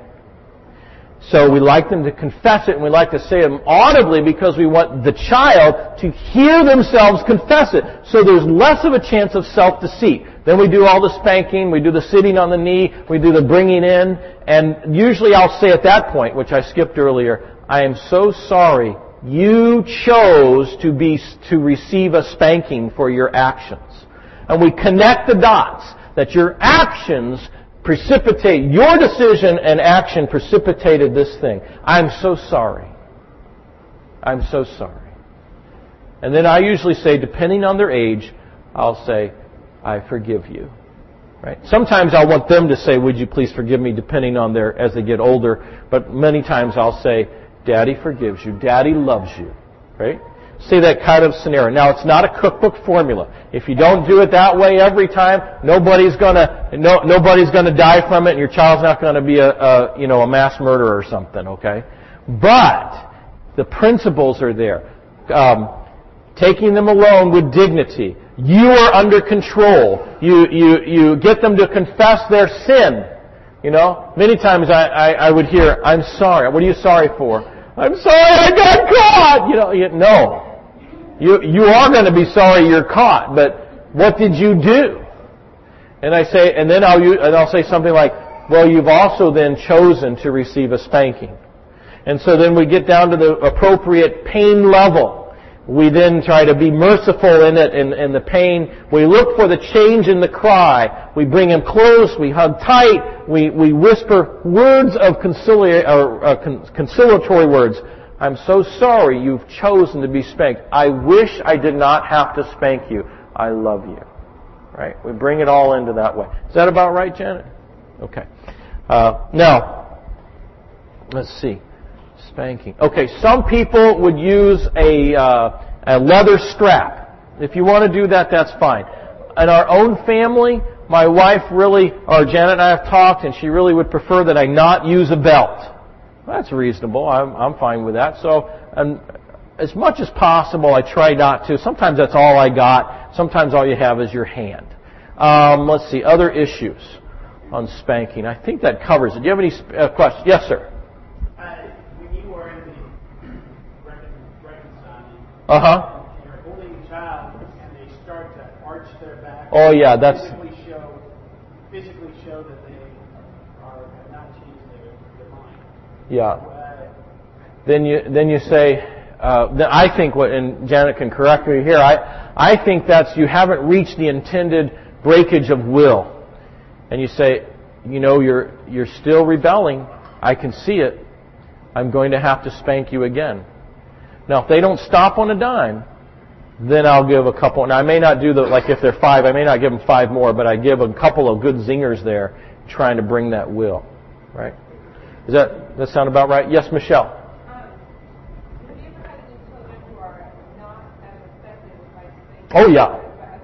So we like them to confess it, and we like to say it audibly because we want the child to hear themselves confess it. So there's less of a chance of self-deceit. Then we do all the spanking, we do the sitting on the knee, we do the bringing in, and usually I'll say at that point, which I skipped earlier, I am so sorry you chose to receive a spanking for your actions. And we connect the dots that your actions precipitate, your decision and action precipitated this thing. I'm so sorry. I'm so sorry. And then I usually say, depending on their age, I'll say, I forgive you. Right? Sometimes I want them to say, would you please forgive me, depending on as they get older. But many times I'll say, Daddy forgives you. Daddy loves you. Right? Say that kind of scenario. Now, it's not a cookbook formula. If you don't do it that way every time, nobody's gonna die from it, and your child's not gonna be a mass murderer or something. Okay? But the principles are there. Taking them alone with dignity. You are under control. You get them to confess their sin. You know, many times I would hear, I'm sorry. What are you sorry for? I'm sorry I got caught. No. You are going to be sorry you're caught, but what did you do? And then I'll say something like, well, you've also then chosen to receive a spanking. And so then we get down to the appropriate pain level. We then try to be merciful in it, in the pain. We look for the change in the cry. We bring him close. We hug tight. We whisper words of conciliatory words. I'm so sorry you've chosen to be spanked. I wish I did not have to spank you. I love you. Right? We bring it all into that way. Is that about right, Janet? Okay. Now, let's see. Spanking. Okay, some people would use a leather strap. If you want to do that, that's fine. In our own family, my wife Janet and I have talked, and she really would prefer that I not use a belt. That's reasonable. I'm fine with that. So, and as much as possible, I try not to. Sometimes that's all I got. Sometimes all you have is your hand. Let's see, other issues on spanking. I think that covers it. Do you have any questions? Yes, sir. When you were in the reconciling, you're holding a child and they start to arch their back. Oh, yeah, that's physically show that they have not changed their mind. yeah. Then you say, I think and Janet can correct me here, I think that's you haven't reached the intended breakage of will. And you say, you're still rebelling. I can see it. I'm going to have to spank you again. Now, if they don't stop on a dime, then I'll give a couple. And I may not do like if they're 5, I may not give them 5 more, but I give a couple of good zingers there, trying to bring that will. Right? Does that sound about right? Yes, Michelle. Have you ever had any children who are not as effective by spanking? Oh, yeah.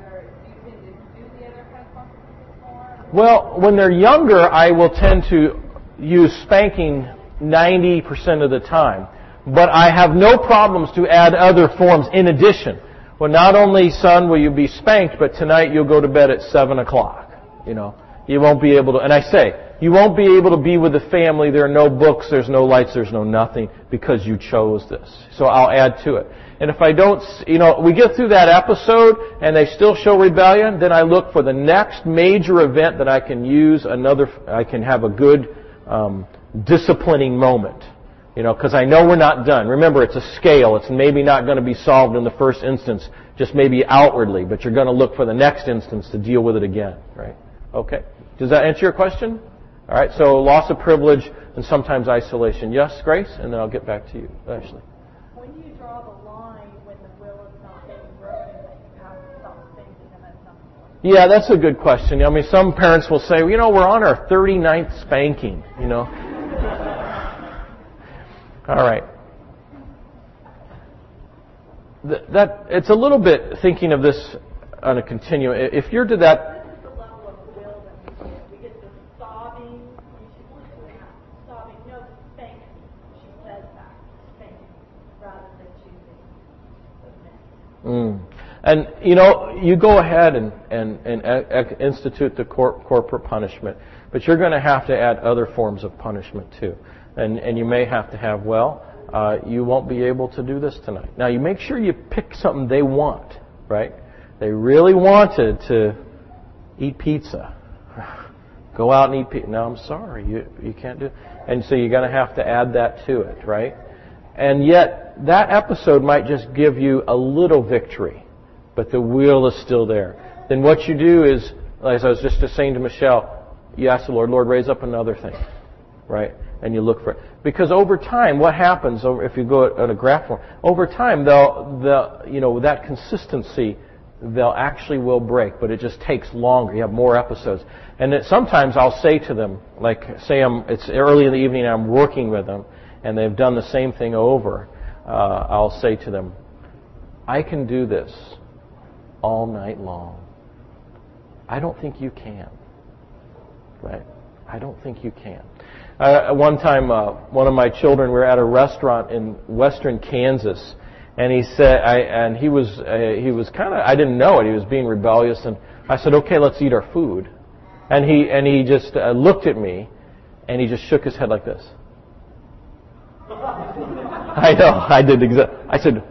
Well, when they're younger, I will tend to use spanking 90% of the time. But I have no problems to add other forms in addition. Well, not only, son, will you be spanked, but tonight you'll go to bed at 7 o'clock. You won't be able to, and I say, you won't be able to be with the family. There are no books, there's no lights, there's no nothing, because you chose this. So I'll add to it. And if I don't, we get through that episode and they still show rebellion, then I look for the next major event that I can use I can have a good disciplining moment. Because I know we're not done. Remember, it's a scale. It's maybe not going to be solved in the first instance, just maybe outwardly, but you're going to look for the next instance to deal with it again, right? Okay. Does that answer your question? All right, so loss of privilege and sometimes isolation. Yes, Grace? And then I'll get back to you, Ashley. When do you draw the line when the will is not being broken that you have to stop spanking them at some point? Yeah, that's a good question. I mean, some parents will say, we're on our 39th spanking, All right. It's a little bit thinking of this on a continuum. If you're to that... This is the level of will that we get the sobbing. Sobbing. No, spank. She says that. Spank. Rather than choosing submit. And, you go ahead and institute the corporate punishment, but you're going to have to add other forms of punishment too. And you may have to have, you won't be able to do this tonight. Now, you make sure you pick something they want, right? They really wanted to eat pizza. Go out and eat pizza. No, I'm sorry, you can't do it. And so you're going to have to add that to it, right? And yet, that episode might just give you a little victory, but the will is still there. Then what you do is, as I was just saying to Michelle, you ask the Lord, raise up another thing, right? And you look for it. Because over time, what happens, if you go at a graph form, over time, that consistency, they'll actually will break, but it just takes longer. You have more episodes. And sometimes I'll say to them, like, it's early in the evening and I'm working with them, and they've done the same thing over, I'll say to them, I can do this all night long. I don't think you can. Right? I don't think you can. One time, one of my children, we were at a restaurant in western Kansas, and he said, he was kind of, I didn't know it, he was being rebellious, and I said, okay, let's eat our food. And he just looked at me, and he just shook his head like this. I know, I did exactly. I said,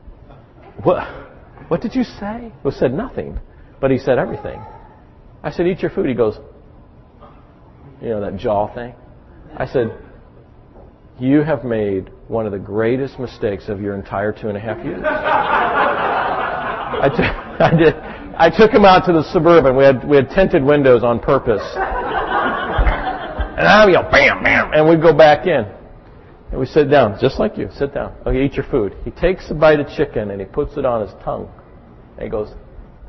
what did you say? He said nothing, but he said everything. I said, eat your food. He goes, that jaw thing. I said, you have made one of the greatest mistakes of your entire 2.5 years. I took him out to the Suburban. We had tinted windows on purpose. And I would yell, bam, bam, and we'd go back in. And we sit down, just like you. Sit down. Okay, eat your food. He takes a bite of chicken and he puts it on his tongue. And he goes,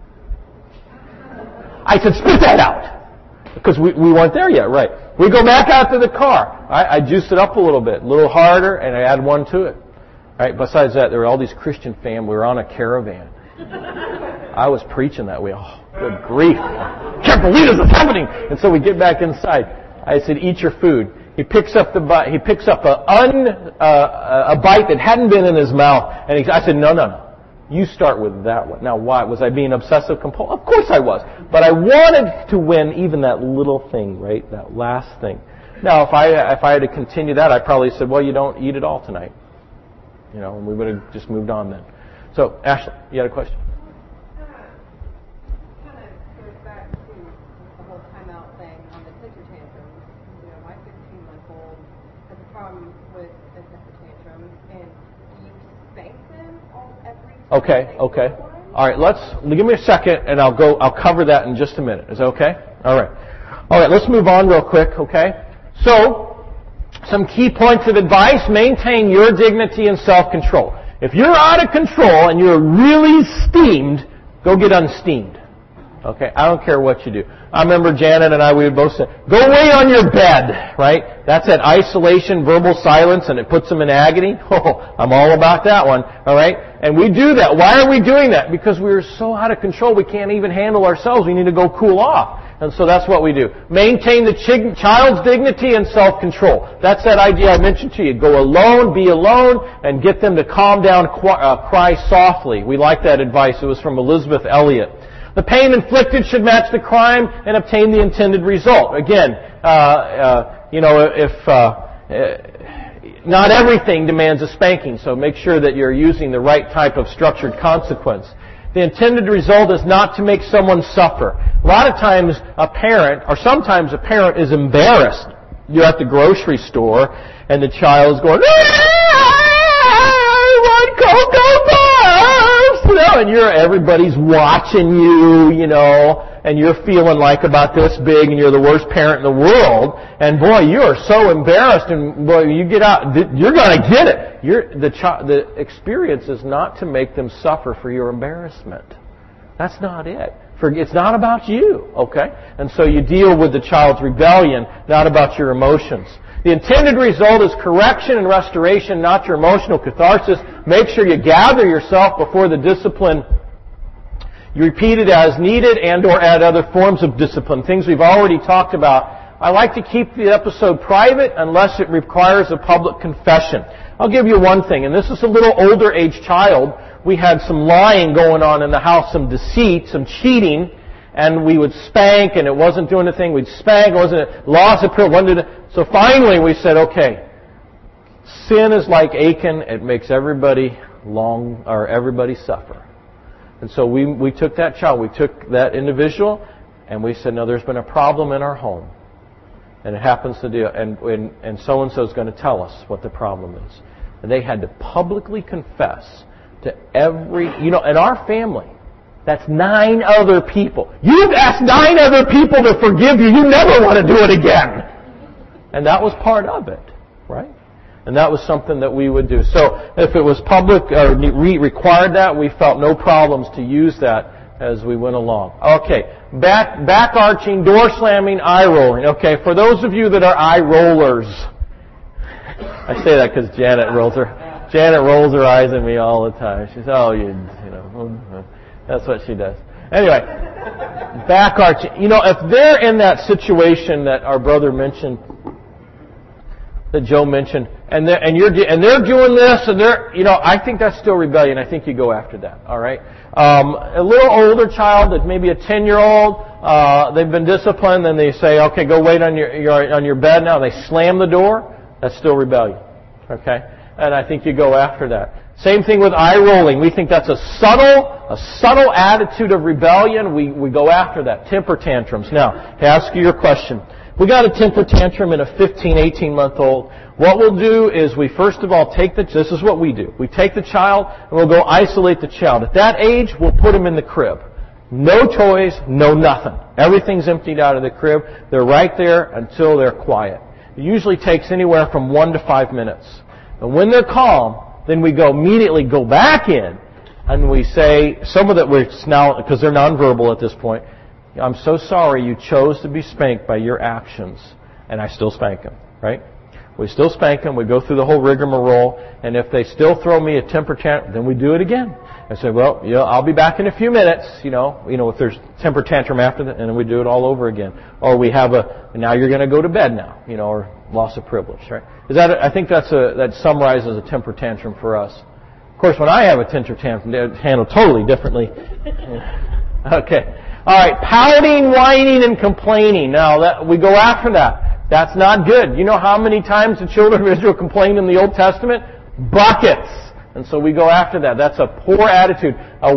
I said, spit that out. Because we weren't there yet, right? We go back out to the car. I juiced it up a little bit, a little harder, and I add one to it. Right? Besides that, there were all these Christian families. We were on a caravan. I was preaching that way. Oh, good grief. Can't believe this is happening. And so we get back inside. I said, eat your food. He picks up a bite that hadn't been in his mouth, and I said, no. You start with that one. Now, why? Was I being obsessive compulsive? Of course I was. But I wanted to win even that little thing, right? That last thing. Now, if I had to continue that, I probably said, well, you don't eat it all tonight. And we would have just moved on then. So, Ashley, you had a question? Kind of goes back to the whole timeout thing on the temper tantrums. My 15-month-old has a problem with the temper tantrums, and do you spank them every time? Okay. All right, give me a second, and I'll cover that in just a minute. Is that okay? All right, let's move on real quick, okay? So, some key points of advice: maintain your dignity and self-control. If you're out of control and you're really steamed, go get unsteamed. Okay? I don't care what you do. I remember Janet and we would both say, go lay on your bed, right? That's that isolation, verbal silence, and it puts them in agony. Oh, I'm all about that one, all right? And we do that. Why are we doing that? Because we're so out of control we can't even handle ourselves. We need to go cool off. And so that's what we do. Maintain the child's dignity and self-control. That's that idea I mentioned to you. Go alone, be alone, and get them to calm down, cry softly. We like that advice. It was from Elizabeth Elliot. The pain inflicted should match the crime and obtain the intended result. Again, not everything demands a spanking, so make sure that you're using the right type of structured consequence. The intended result is not to make someone suffer. A lot of times sometimes a parent is embarrassed. You're at the grocery store and the child's going, I want Cocoa Puffs! And everybody's watching you, and you're feeling like about this big and you're the worst parent in the world. And boy, you are so embarrassed, and boy, you get out, you're going to get it. The experience is not to make them suffer for your embarrassment. That's not it. It's not about you, okay? And so you deal with the child's rebellion, not about your emotions. The intended result is correction and restoration, not your emotional catharsis. Make sure you gather yourself before the discipline. You repeat it as needed and or add other forms of discipline, things we've already talked about. I like to keep the episode private unless it requires a public confession. I'll give you one thing, and this is a little older age child. We had some lying going on in the house, some deceit, some cheating, and we would spank, and it wasn't doing anything. We'd spank, loss of prayer. So finally we said, okay, sin is like Achan. It makes everybody suffer. And so we took that child, we took that individual, and we said, no, there's been a problem in our home. And it happens to do, and so-and-so is going to tell us what the problem is. And they had to publicly confess to in our family, that's 9 other people. You've asked 9 other people to forgive you. You never want to do it again. And that was part of it, right? And that was something that we would do. So if it was public or required that, we felt no problems to use that as we went along. Okay, back arching, door slamming, eye rolling. Okay, for those of you that are eye rollers, I say that because Janet rolls her eyes at me all the time. She says, that's what she does. Anyway, back arching. If they're in that situation that our brother mentioned, that Joe mentioned, and they're doing this, and I think that's still rebellion. I think you go after that. All right. A little older child, that's maybe a 10-year-old, they've been disciplined, and they say, okay, go wait on your bed now. They slam the door. That's still rebellion. Okay. And I think you go after that. Same thing with eye rolling. We think that's a subtle attitude of rebellion. We go after that. Temper tantrums. Now, to ask you your question. We got a temper tantrum in a 15, 18-month-old. What we'll do is we first of all this is what we do. We take the child and we'll go isolate the child. At that age, we'll put him in the crib. No toys, no nothing. Everything's emptied out of the crib. They're right there until they're quiet. It usually takes anywhere from 1 to 5 minutes. And when they're calm, then we immediately go back in and we say, some of that now, because they're nonverbal at this point, I'm so sorry you chose to be spanked by your actions. And I still spank them, right? We still spank them. We go through the whole rigmarole. And if they still throw me a temper tantrum, then we do it again. I say, well, I'll be back in a few minutes, if there's temper tantrum after that, and then we do it all over again. Or we have now you're going to go to bed now, or loss of privilege, right? I think that summarizes a temper tantrum for us. Of course, when I have a temper tantrum, they're handled totally differently. Okay. All right. Pouting, whining, and complaining. Now, we go after that. That's not good. You know how many times the children of Israel complained in the Old Testament? Buckets. And so we go after that. That's a poor attitude.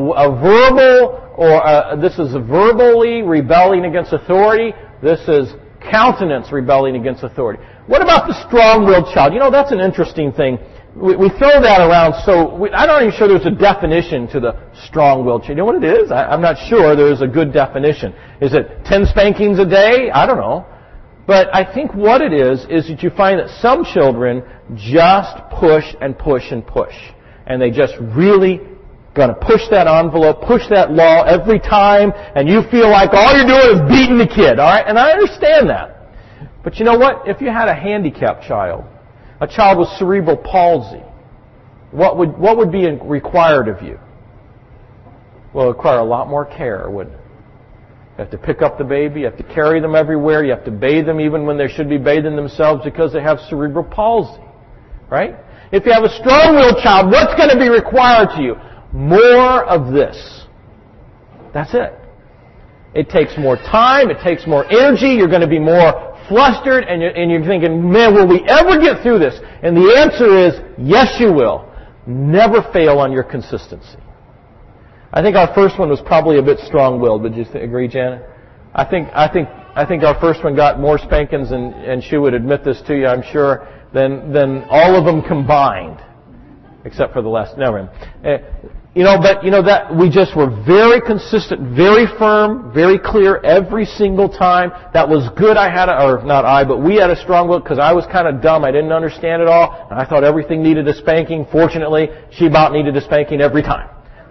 This is verbally rebelling against authority. This is countenance rebelling against authority. What about the strong-willed child? That's an interesting thing. We throw that around, I'm not even sure there's a definition to the strong-willed child. You know what it is? I'm not sure there's a good definition. Is it 10 spankings a day? I don't know. But I think what it is that you find that some children just push and push and push. And they just really going to push that envelope, push that law every time, and you feel like all you're doing is beating the kid, all right? And I understand that. But you know what? If you had a handicapped child, a child with cerebral palsy, what would be required of you? Well, it would require a lot more care, wouldn't it? You have to pick up the baby, you have to carry them everywhere, you have to bathe them even when they should be bathing themselves because they have cerebral palsy, right? If you have a strong-willed child, what's going to be required to you? More of this. That's it. It takes more time, it takes more energy, you're going to be more flustered, and you're thinking, man, will we ever get through this? And the answer is, yes, you will. Never fail on your consistency. I think our first one was probably a bit strong-willed. Would you agree, Janet? I think our first one got more spankings, and she would admit this to you, I'm sure, than all of them combined, except for the last. No, that we just were very consistent, very firm, very clear every single time. That was good. We had a strong will because I was kind of dumb. I didn't understand it all, and I thought everything needed a spanking. Fortunately, she about needed a spanking every time.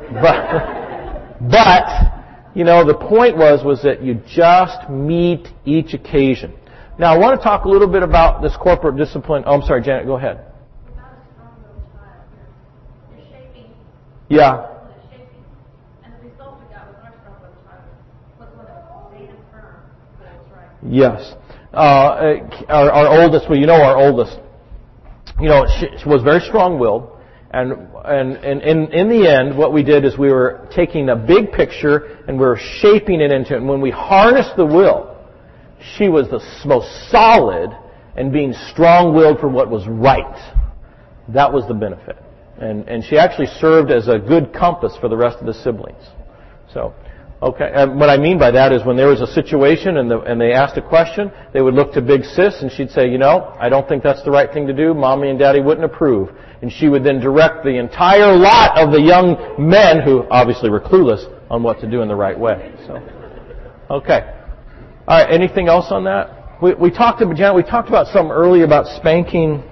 But the point was that you just meet each occasion. Now, I want to talk a little bit about this corporate discipline. Oh, I'm sorry, Janet, go ahead. Yeah. And the result we got with our strong-willed child was one that was stayed firm, but it was right. Yes. Our oldest, our oldest, she was very strong-willed. And in the end, what we did is we were taking a big picture and we were shaping it into it. And when we harnessed the will, she was the most solid and being strong-willed for what was right. That was the benefit. And she actually served as a good compass for the rest of the siblings. So, okay. And what I mean by that is when there was a situation and they asked a question, they would look to Big Sis and she'd say, I don't think that's the right thing to do. Mommy and Daddy wouldn't approve. And she would then direct the entire lot of the young men who obviously were clueless on what to do in the right way. So, okay. All right. Anything else on that? We talked about something earlier about spanking.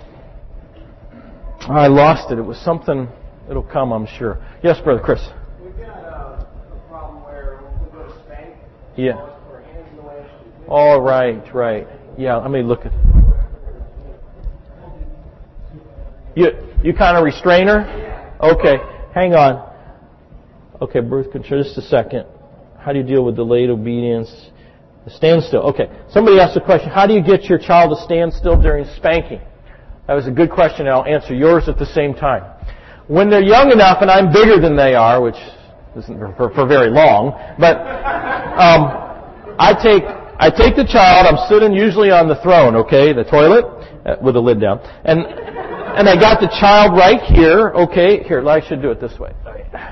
I lost it. It was something. It'll come, I'm sure. Yes, Brother Chris. We've got a problem where we go to spank. Yeah. Our hands in the way. Oh, right. Yeah. Let me look at. You kind of restrain her? Okay. Hang on. Okay, birth control. Just a second. How do you deal with delayed obedience? Stand still. Okay. Somebody asked a question. How do you get your child to stand still during spanking? That was a good question, and I'll answer yours at the same time. When they're young enough, and I'm bigger than they are, which isn't for very long, but I take the child. I'm sitting usually on the throne, okay, the toilet with the lid down, and I got the child right here. Okay, here I should do it this way.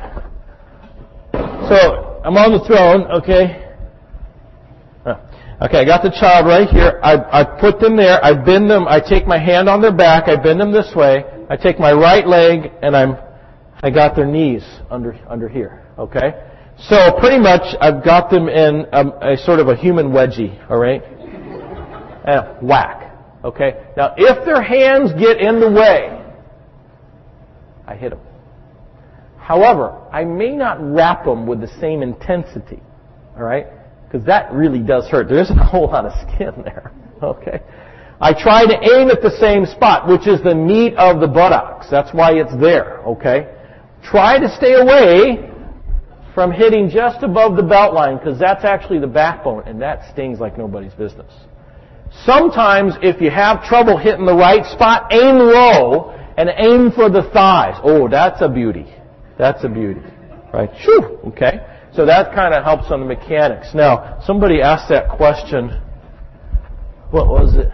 So I'm on the throne, okay. Okay, I got the child right here. I put them there. I bend them. I take my hand on their back. I bend them this way. I take my right leg, and I got their knees under here. Okay, so pretty much I've got them in a sort of a human wedgie. All right, and whack. Okay. Now, if their hands get in the way, I hit them. However, I may not wrap them with the same intensity. All right. Because that really does hurt. There isn't a whole lot of skin there. Okay? I try to aim at the same spot, which is the meat of the buttocks. That's why it's there. Okay? try to stay away from hitting just above the belt line, because that's actually the backbone, and that stings like nobody's business. Sometimes if you have trouble hitting the right spot, aim low and aim for the thighs. Oh, that's a beauty. That's a beauty. Right? Shoo! Okay? So that kind of helps on the mechanics. Now, somebody asked that question. What was it?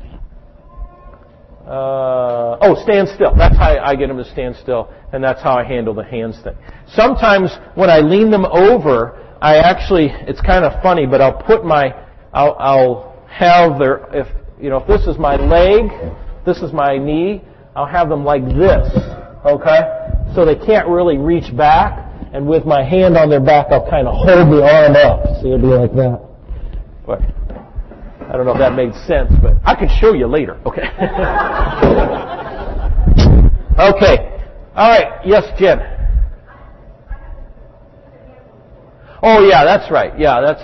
Stand still. That's how I get them to stand still, and that's how I handle the hands thing. Sometimes when I lean them over, it's kind of funny, but I'll have if this is my leg, this is my knee, I'll have them like this, okay? So they can't really reach back, and with my hand on their back, I'll kind of hold the arm up. So it'll be like that. But I don't know if that made sense, but I can show you later, okay? Okay. All right. Yes, Jen. Oh, yeah, that's right. Yeah.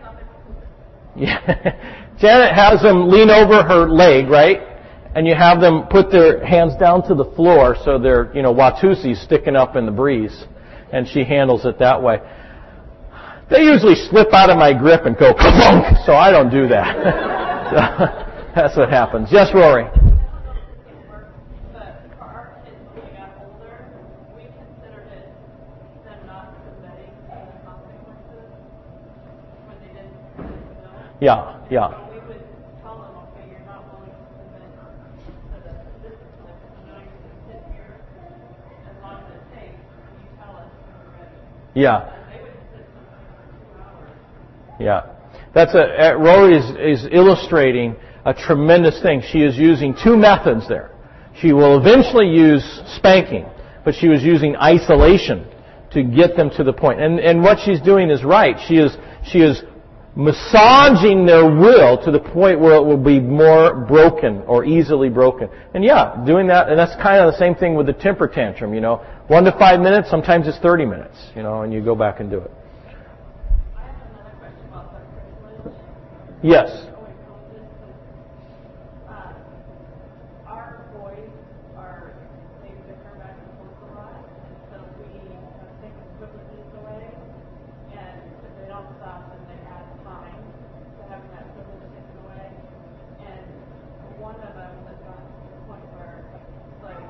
Janet has them lean over her leg, right? And you have them put their hands down to the floor so they're, Watusi's sticking up in the breeze. And she handles it that way. They usually slip out of my grip and go ka-bonk, so I don't do that. So, that's what happens. Yes, Rory? Yeah. We would tell them, okay, you're not willing to submit to the discipline. You can sit here as long as it takes. You tell us when you're ready. Yeah. They would sit sometimes for 2 hours. Yeah. Rory is illustrating a tremendous thing. She is using two methods there. She will eventually use spanking, but she was using isolation to get them to the point. And what she's doing is right. She is massaging their will to the point where it will be more broken or easily broken. And doing that, and that's kind of the same thing with the temper tantrum, 1 to 5 minutes, sometimes it's 30 minutes, and you go back and do it. I have another question about the privilege. Yes. Our boys they bicker back and forth a lot, and so we have taken privileges away, and if they don't stop, then they add time to having that privilege taken away. And one of them has gotten to the point where it's like,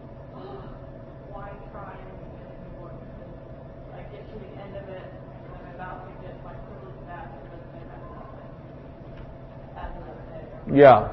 why try anymore? Because I get to the end of it, and I'm about to get my privilege back, and then they have nothing. That's another day. Yeah.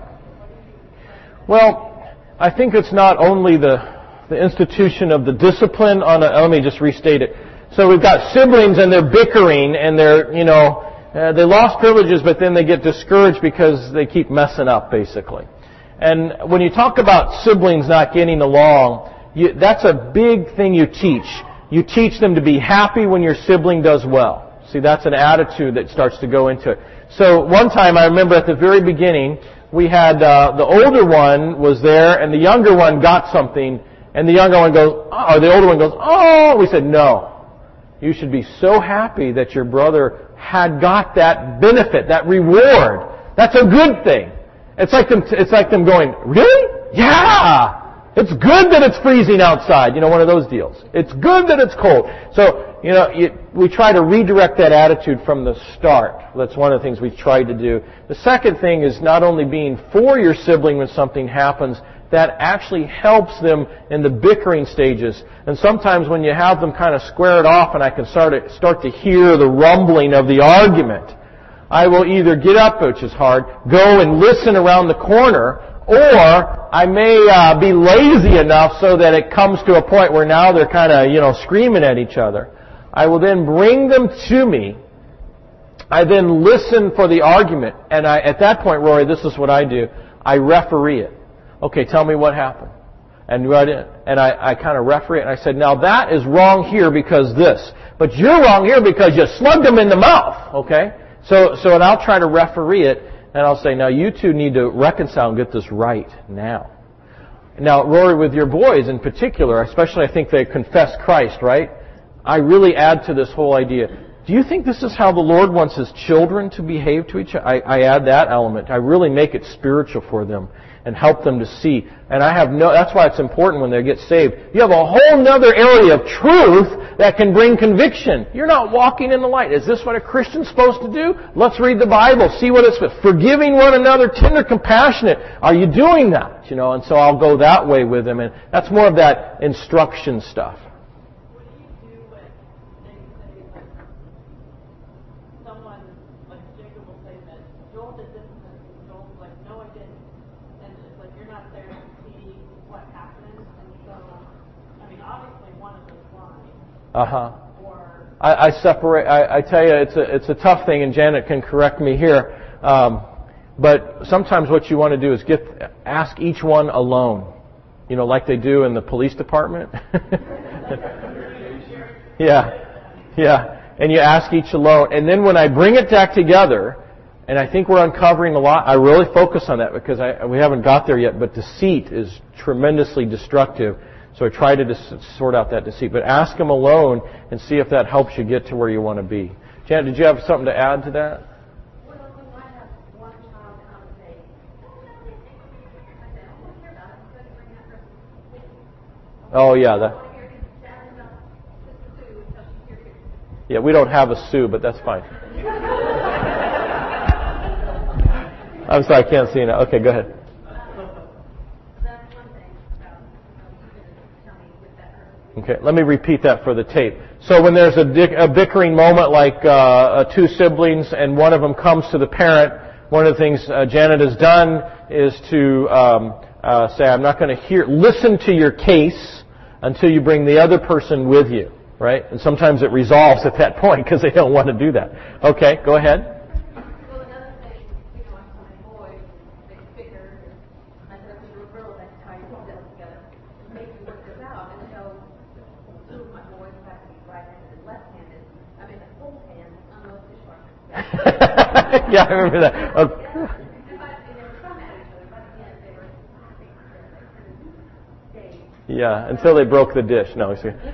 Well, I think it's not only the institution of the discipline let me just restate it. So we've got siblings and they're bickering and they lost privileges, but then they get discouraged because they keep messing up, basically. And when you talk about siblings not getting along, that's a big thing you teach. You teach them to be happy when your sibling does well. See, that's an attitude that starts to go into it. So one time, I remember at the very beginning, we had the older one was there, and the younger one got something, and the younger one goes, or the older one goes, oh! We said, no. You should be so happy that your brother had got that benefit, that reward. That's a good thing. It's like them going, really? Yeah! It's good that it's freezing outside. One of those deals. It's good that it's cold. So, we try to redirect that attitude from the start. That's one of the things we've tried to do. The second thing is not only being for your sibling when something happens, that actually helps them in the bickering stages. And sometimes when you have them kind of square it off and I can start to hear the rumbling of the argument, I will either get up, which is hard, go and listen around the corner, or I may be lazy enough so that it comes to a point where now they're kind of, screaming at each other. I will then bring them to me. I then listen for the argument. And at that point, Rory, this is what I do. I referee it. Okay, tell me what happened. And I kind of referee it. And I said, now that is wrong here because this. But you're wrong here because you slugged them in the mouth. Okay? And I'll try to referee it. And I'll say, now you two need to reconcile and get this right now. Now, Rory, with your boys in particular, especially I think they confess Christ, right? I really add to this whole idea. do you think this is how the Lord wants His children to behave to each other? I add that element. I really make it spiritual for them and help them to see. And that's why it's important when they get saved. You have a whole other area of truth that can bring conviction. You're not walking in the light. Is this what a Christian's supposed to do? Let's read the Bible, see what it's forgiving one another, tender, compassionate. Are you doing that? And so I'll go that way with them. And that's more of that instruction stuff. What do you do when they say, like, someone, like Jacob will say that Joel did this and this, and Joel's like, no, I didn't. And it's like you're not there to see what happened. And so, I mean, obviously one of them's lying. Or I separate. I tell you, it's a tough thing, and Janet can correct me here. But sometimes what you want to do is ask each one alone. Like they do in the police department. Yeah. And you ask each alone. And then when I bring it back together, and I think we're uncovering a lot, I really focus on that because we haven't got there yet, but deceit is tremendously destructive. So I try to sort out that deceit. But ask them alone and see if that helps you get to where you want to be. Janet, did you have something to add to that? well, we might have one child come and say, I said, I don't care about it. I'm going to bring that person with me. Oh, yeah. I want to hear him stand up to Sue until she hears it. Yeah, we don't have a Sue, but that's fine. I'm sorry, I can't see now. Okay, go ahead. That's one thing about you can tell me with that person. Okay, let me repeat that for the tape. So when there's a bickering moment like two siblings and one of them comes to the parent, one of the things Janet has done is to say, I'm not going to listen to your case until you bring the other person with you, right? And sometimes it resolves at that point because they don't want to do that. Okay, go ahead. Well, another thing, I saw my boys, they bicker, and I said, if you were a girl, that's how you put them together. Maybe work this out. And so, two of my boys have to be right-handed and left-handed. I mean, the whole hand, unload dishwasher. Yeah, I remember that. Okay. And they were so mad at each other, but at the end, they were happy because they couldn't stay. Yeah, until they broke the dish. No, see. I want to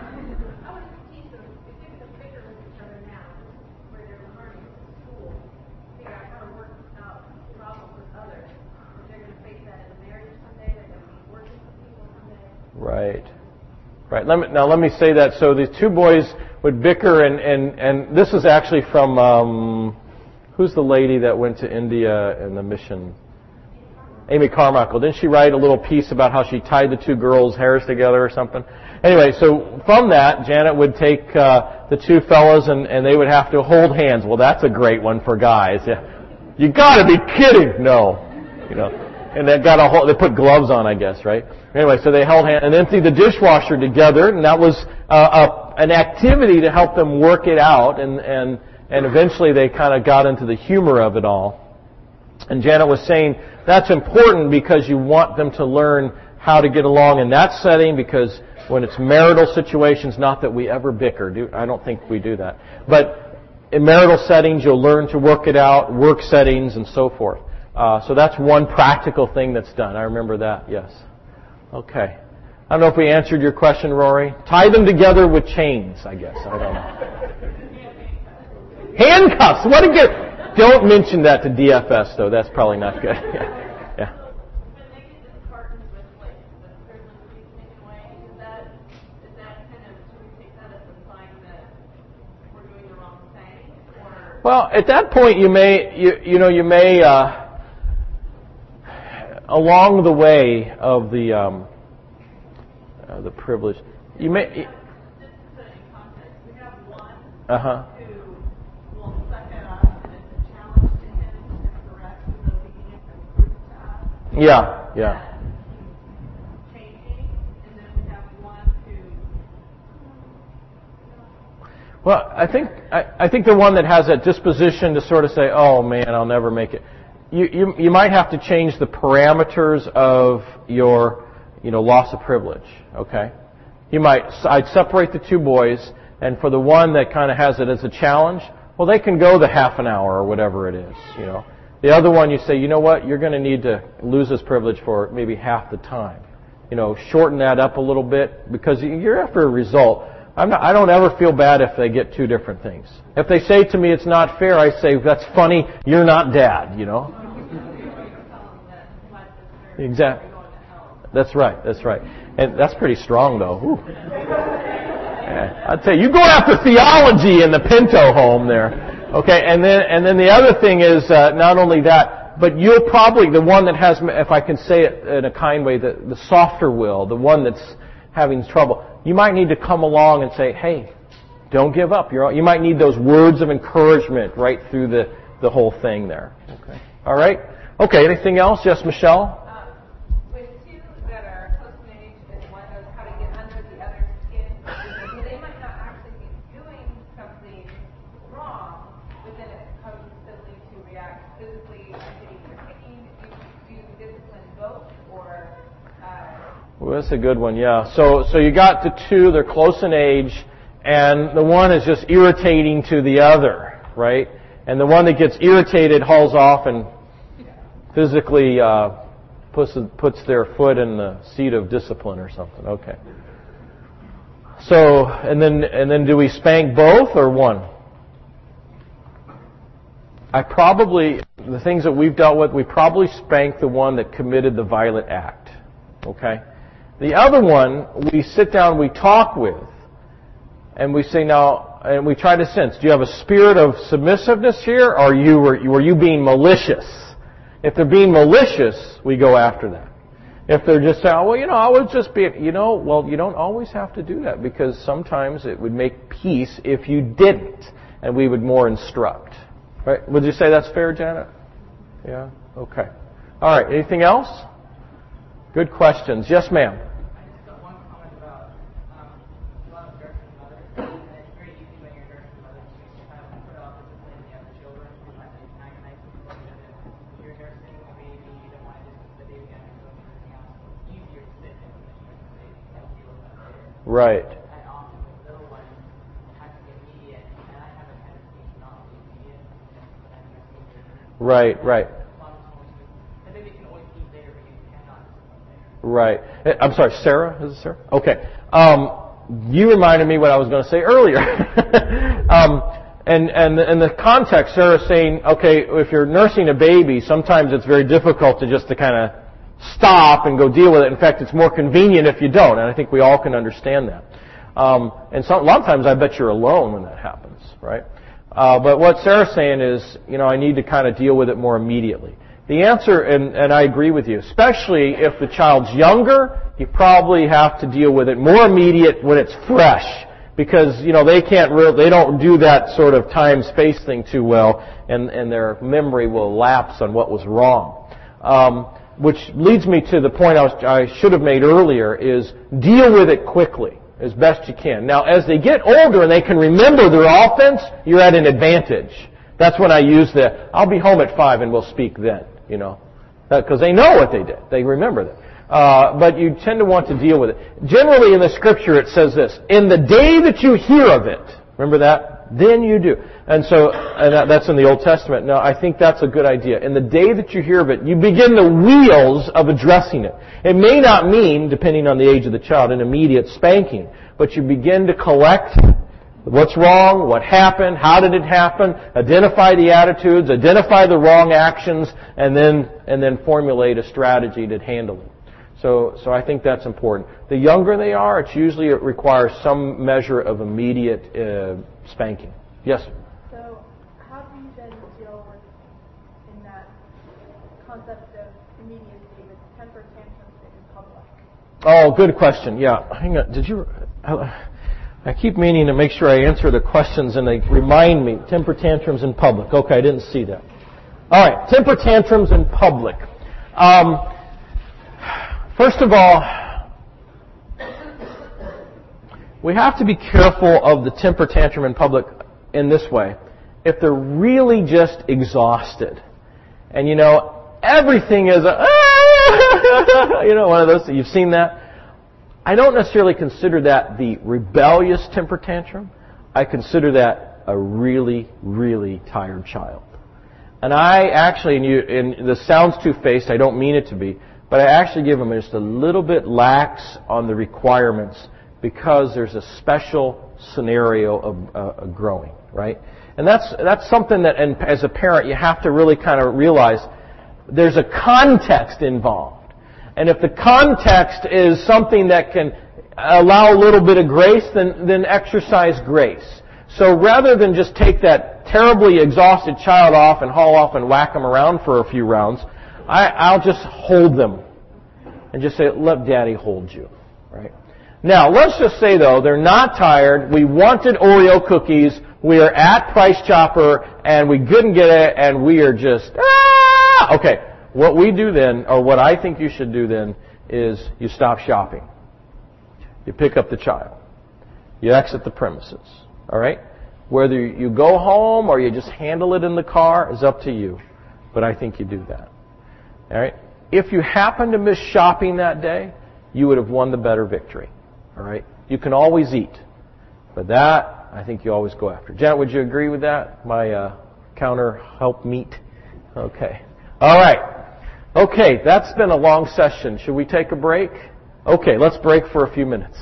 teach them, if they can bicker with each other now, where they're learning in school, figure out how to work out problems with others. If they're going to face that in a marriage someday, they're going to be working with people someday. Right. Let me say that. So these two boys would bicker, and this is actually from who's the lady that went to India in the mission? Amy Carmichael. Didn't she write a little piece about how she tied the two girls' hairs together or something? Anyway, so from that, Janet would take the two fellas and they would have to hold hands. Well, that's a great one for guys. Yeah. You got to be kidding! No, and they put gloves on, I guess, right? Anyway, so they held hands and emptied the dishwasher together, and that was an activity to help them work it out, and eventually they kind of got into the humor of it all. And Janet was saying that's important because you want them to learn how to get along in that setting, because when it's marital situations, not that we ever bicker. I don't think we do that. But in marital settings, you'll learn to work it out, work settings, and so forth. So that's one practical thing that's done. I remember that, yes. Okay. I don't know if we answered your question, Rory. Tie them together with chains, I guess. I don't know. Handcuffs! What a good... Don't mention that to DFS, though. That's probably not good. Yeah. When they get disheartened with, like, the privilege being taken away, is that kind of, should we take that as a sign that we're doing the wrong thing? Or... Well, at that point, you may along the way of the privilege, you may. Just to put it in context, we have one Uh-huh. who will suck it up, and it's a challenge to him to correct his obedience and prove to us. Yeah. that he's changing, and then we have one who. Well, I think the one that has that disposition to sort of say, "Oh man, I'll never make it." You might have to change the parameters of your loss of privilege. Okay, I'd separate the two boys, and for the one that kind of has it as a challenge, well, they can go the half an hour or whatever it is. The other one, you say, you know what, you're going to need to lose this privilege for maybe half the time. Shorten that up a little bit because you're after a result. I don't ever feel bad if they get two different things. If they say to me it's not fair, I say, that's funny, you're not Dad, you know. Exactly. That's right. And that's pretty strong, though. Ooh. Yeah. I'd say you go after theology in the Pinto home there. Okay, and then the other thing is not only that, but you're probably the one that has, if I can say it in a kind way, the softer will, the one that's having trouble. You might need to come along and say, hey, don't give up. You might need those words of encouragement right through the whole thing there. Okay. All right. Okay. Anything else? Yes, Michelle. With two that are close in age and one knows how to get under the other's skin, they might not actually be doing something wrong, but then it comes simply to react physically, hitting or kicking. Do you discipline both, or? Well, that's a good one. Yeah. So you got the two. They're close in age. And the one is just irritating to the other, right? And the one that gets irritated hauls off and physically puts their foot in the seat of discipline or something. Okay. So, and then do we spank both or one? The things that we've dealt with, we probably spank the one that committed the violent act. Okay? The other one, we sit down, we talk with. And we say now, and we try to sense, do you have a spirit of submissiveness here, or were you being malicious? If they're being malicious, we go after that. If they're just saying, well, I was just being, you don't always have to do that, because sometimes it would make peace if you didn't, and we would more instruct. Right? Would you say that's fair, Janet? Yeah? Okay. All right. Anything else? Good questions. Yes, ma'am. Right. Right. Right. I'm sorry, Sarah? Is it Sarah? Okay. You reminded me what I was going to say earlier. And the context, Sarah's saying, okay, if you're nursing a baby, sometimes it's very difficult to kind of stop and go deal with it. In fact, it's more convenient if you don't, and I think we all can understand that. And a lot of times I bet you're alone when that happens, right? But what Sarah's saying is, I need to kind of deal with it more immediately. The answer, and I agree with you, especially if the child's younger, you probably have to deal with it more immediate when it's fresh. Because, they don't do that sort of time-space thing too well, and their memory will lapse on what was wrong. Which leads me to the point I should have made earlier, is deal with it quickly, as best you can. Now, as they get older and they can remember their offense, you're at an advantage. That's when I use I'll be home at 5 and we'll speak then, because they know what they did. They remember that. But you tend to want to deal with it. Generally in the Scripture it says this, in the day that you hear of it, remember that? Then you do. And that's in the Old Testament. Now, I think that's a good idea. In the day that you hear of it, you begin the wheels of addressing it. It may not mean, depending on the age of the child, an immediate spanking, but you begin to collect what's wrong, what happened, how did it happen, identify the attitudes, identify the wrong actions, and then formulate a strategy to handle it. So I think that's important. The younger they are, it requires some measure of immediate spanking. Yes? So how do you then deal with, in that concept of immediacy, with temper tantrums in public? Oh, good question. Yeah. Hang on. I keep meaning to make sure I answer the questions and they remind me. Temper tantrums in public. Okay, I didn't see that. All right, temper tantrums in public. First of all, we have to be careful of the temper tantrum in public in this way. If they're really just exhausted, and everything is one of those, you've seen that? I don't necessarily consider that the rebellious temper tantrum. I consider that a really, really tired child. And I actually, and this sounds two-faced, I don't mean it to be, but I actually give them just a little bit lax on the requirements because there's a special scenario of growing, right? And that's something that, and as a parent, you have to really kind of realize there's a context involved. And if the context is something that can allow a little bit of grace, then exercise grace. So rather than just take that terribly exhausted child off and haul off and whack them around for a few rounds, I'll just hold them and just say, let Daddy hold you, right? Now, let's just say, though, they're not tired. We wanted Oreo cookies. We are at Price Chopper, and we couldn't get it, and we are just, Okay, what we do then, or what I think you should do then, is you stop shopping. You pick up the child. You exit the premises, all right? Whether you go home or you just handle it in the car is up to you, but I think you do that, all right? If you happen to miss shopping that day, you would have won the better victory, all right? You can always eat, but that, I think you always go after. Janet, would you agree with that? My counter help meet? Okay. All right. Okay, that's been a long session. Should we take a break? Okay, let's break for a few minutes.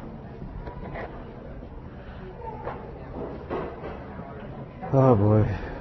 Oh boy.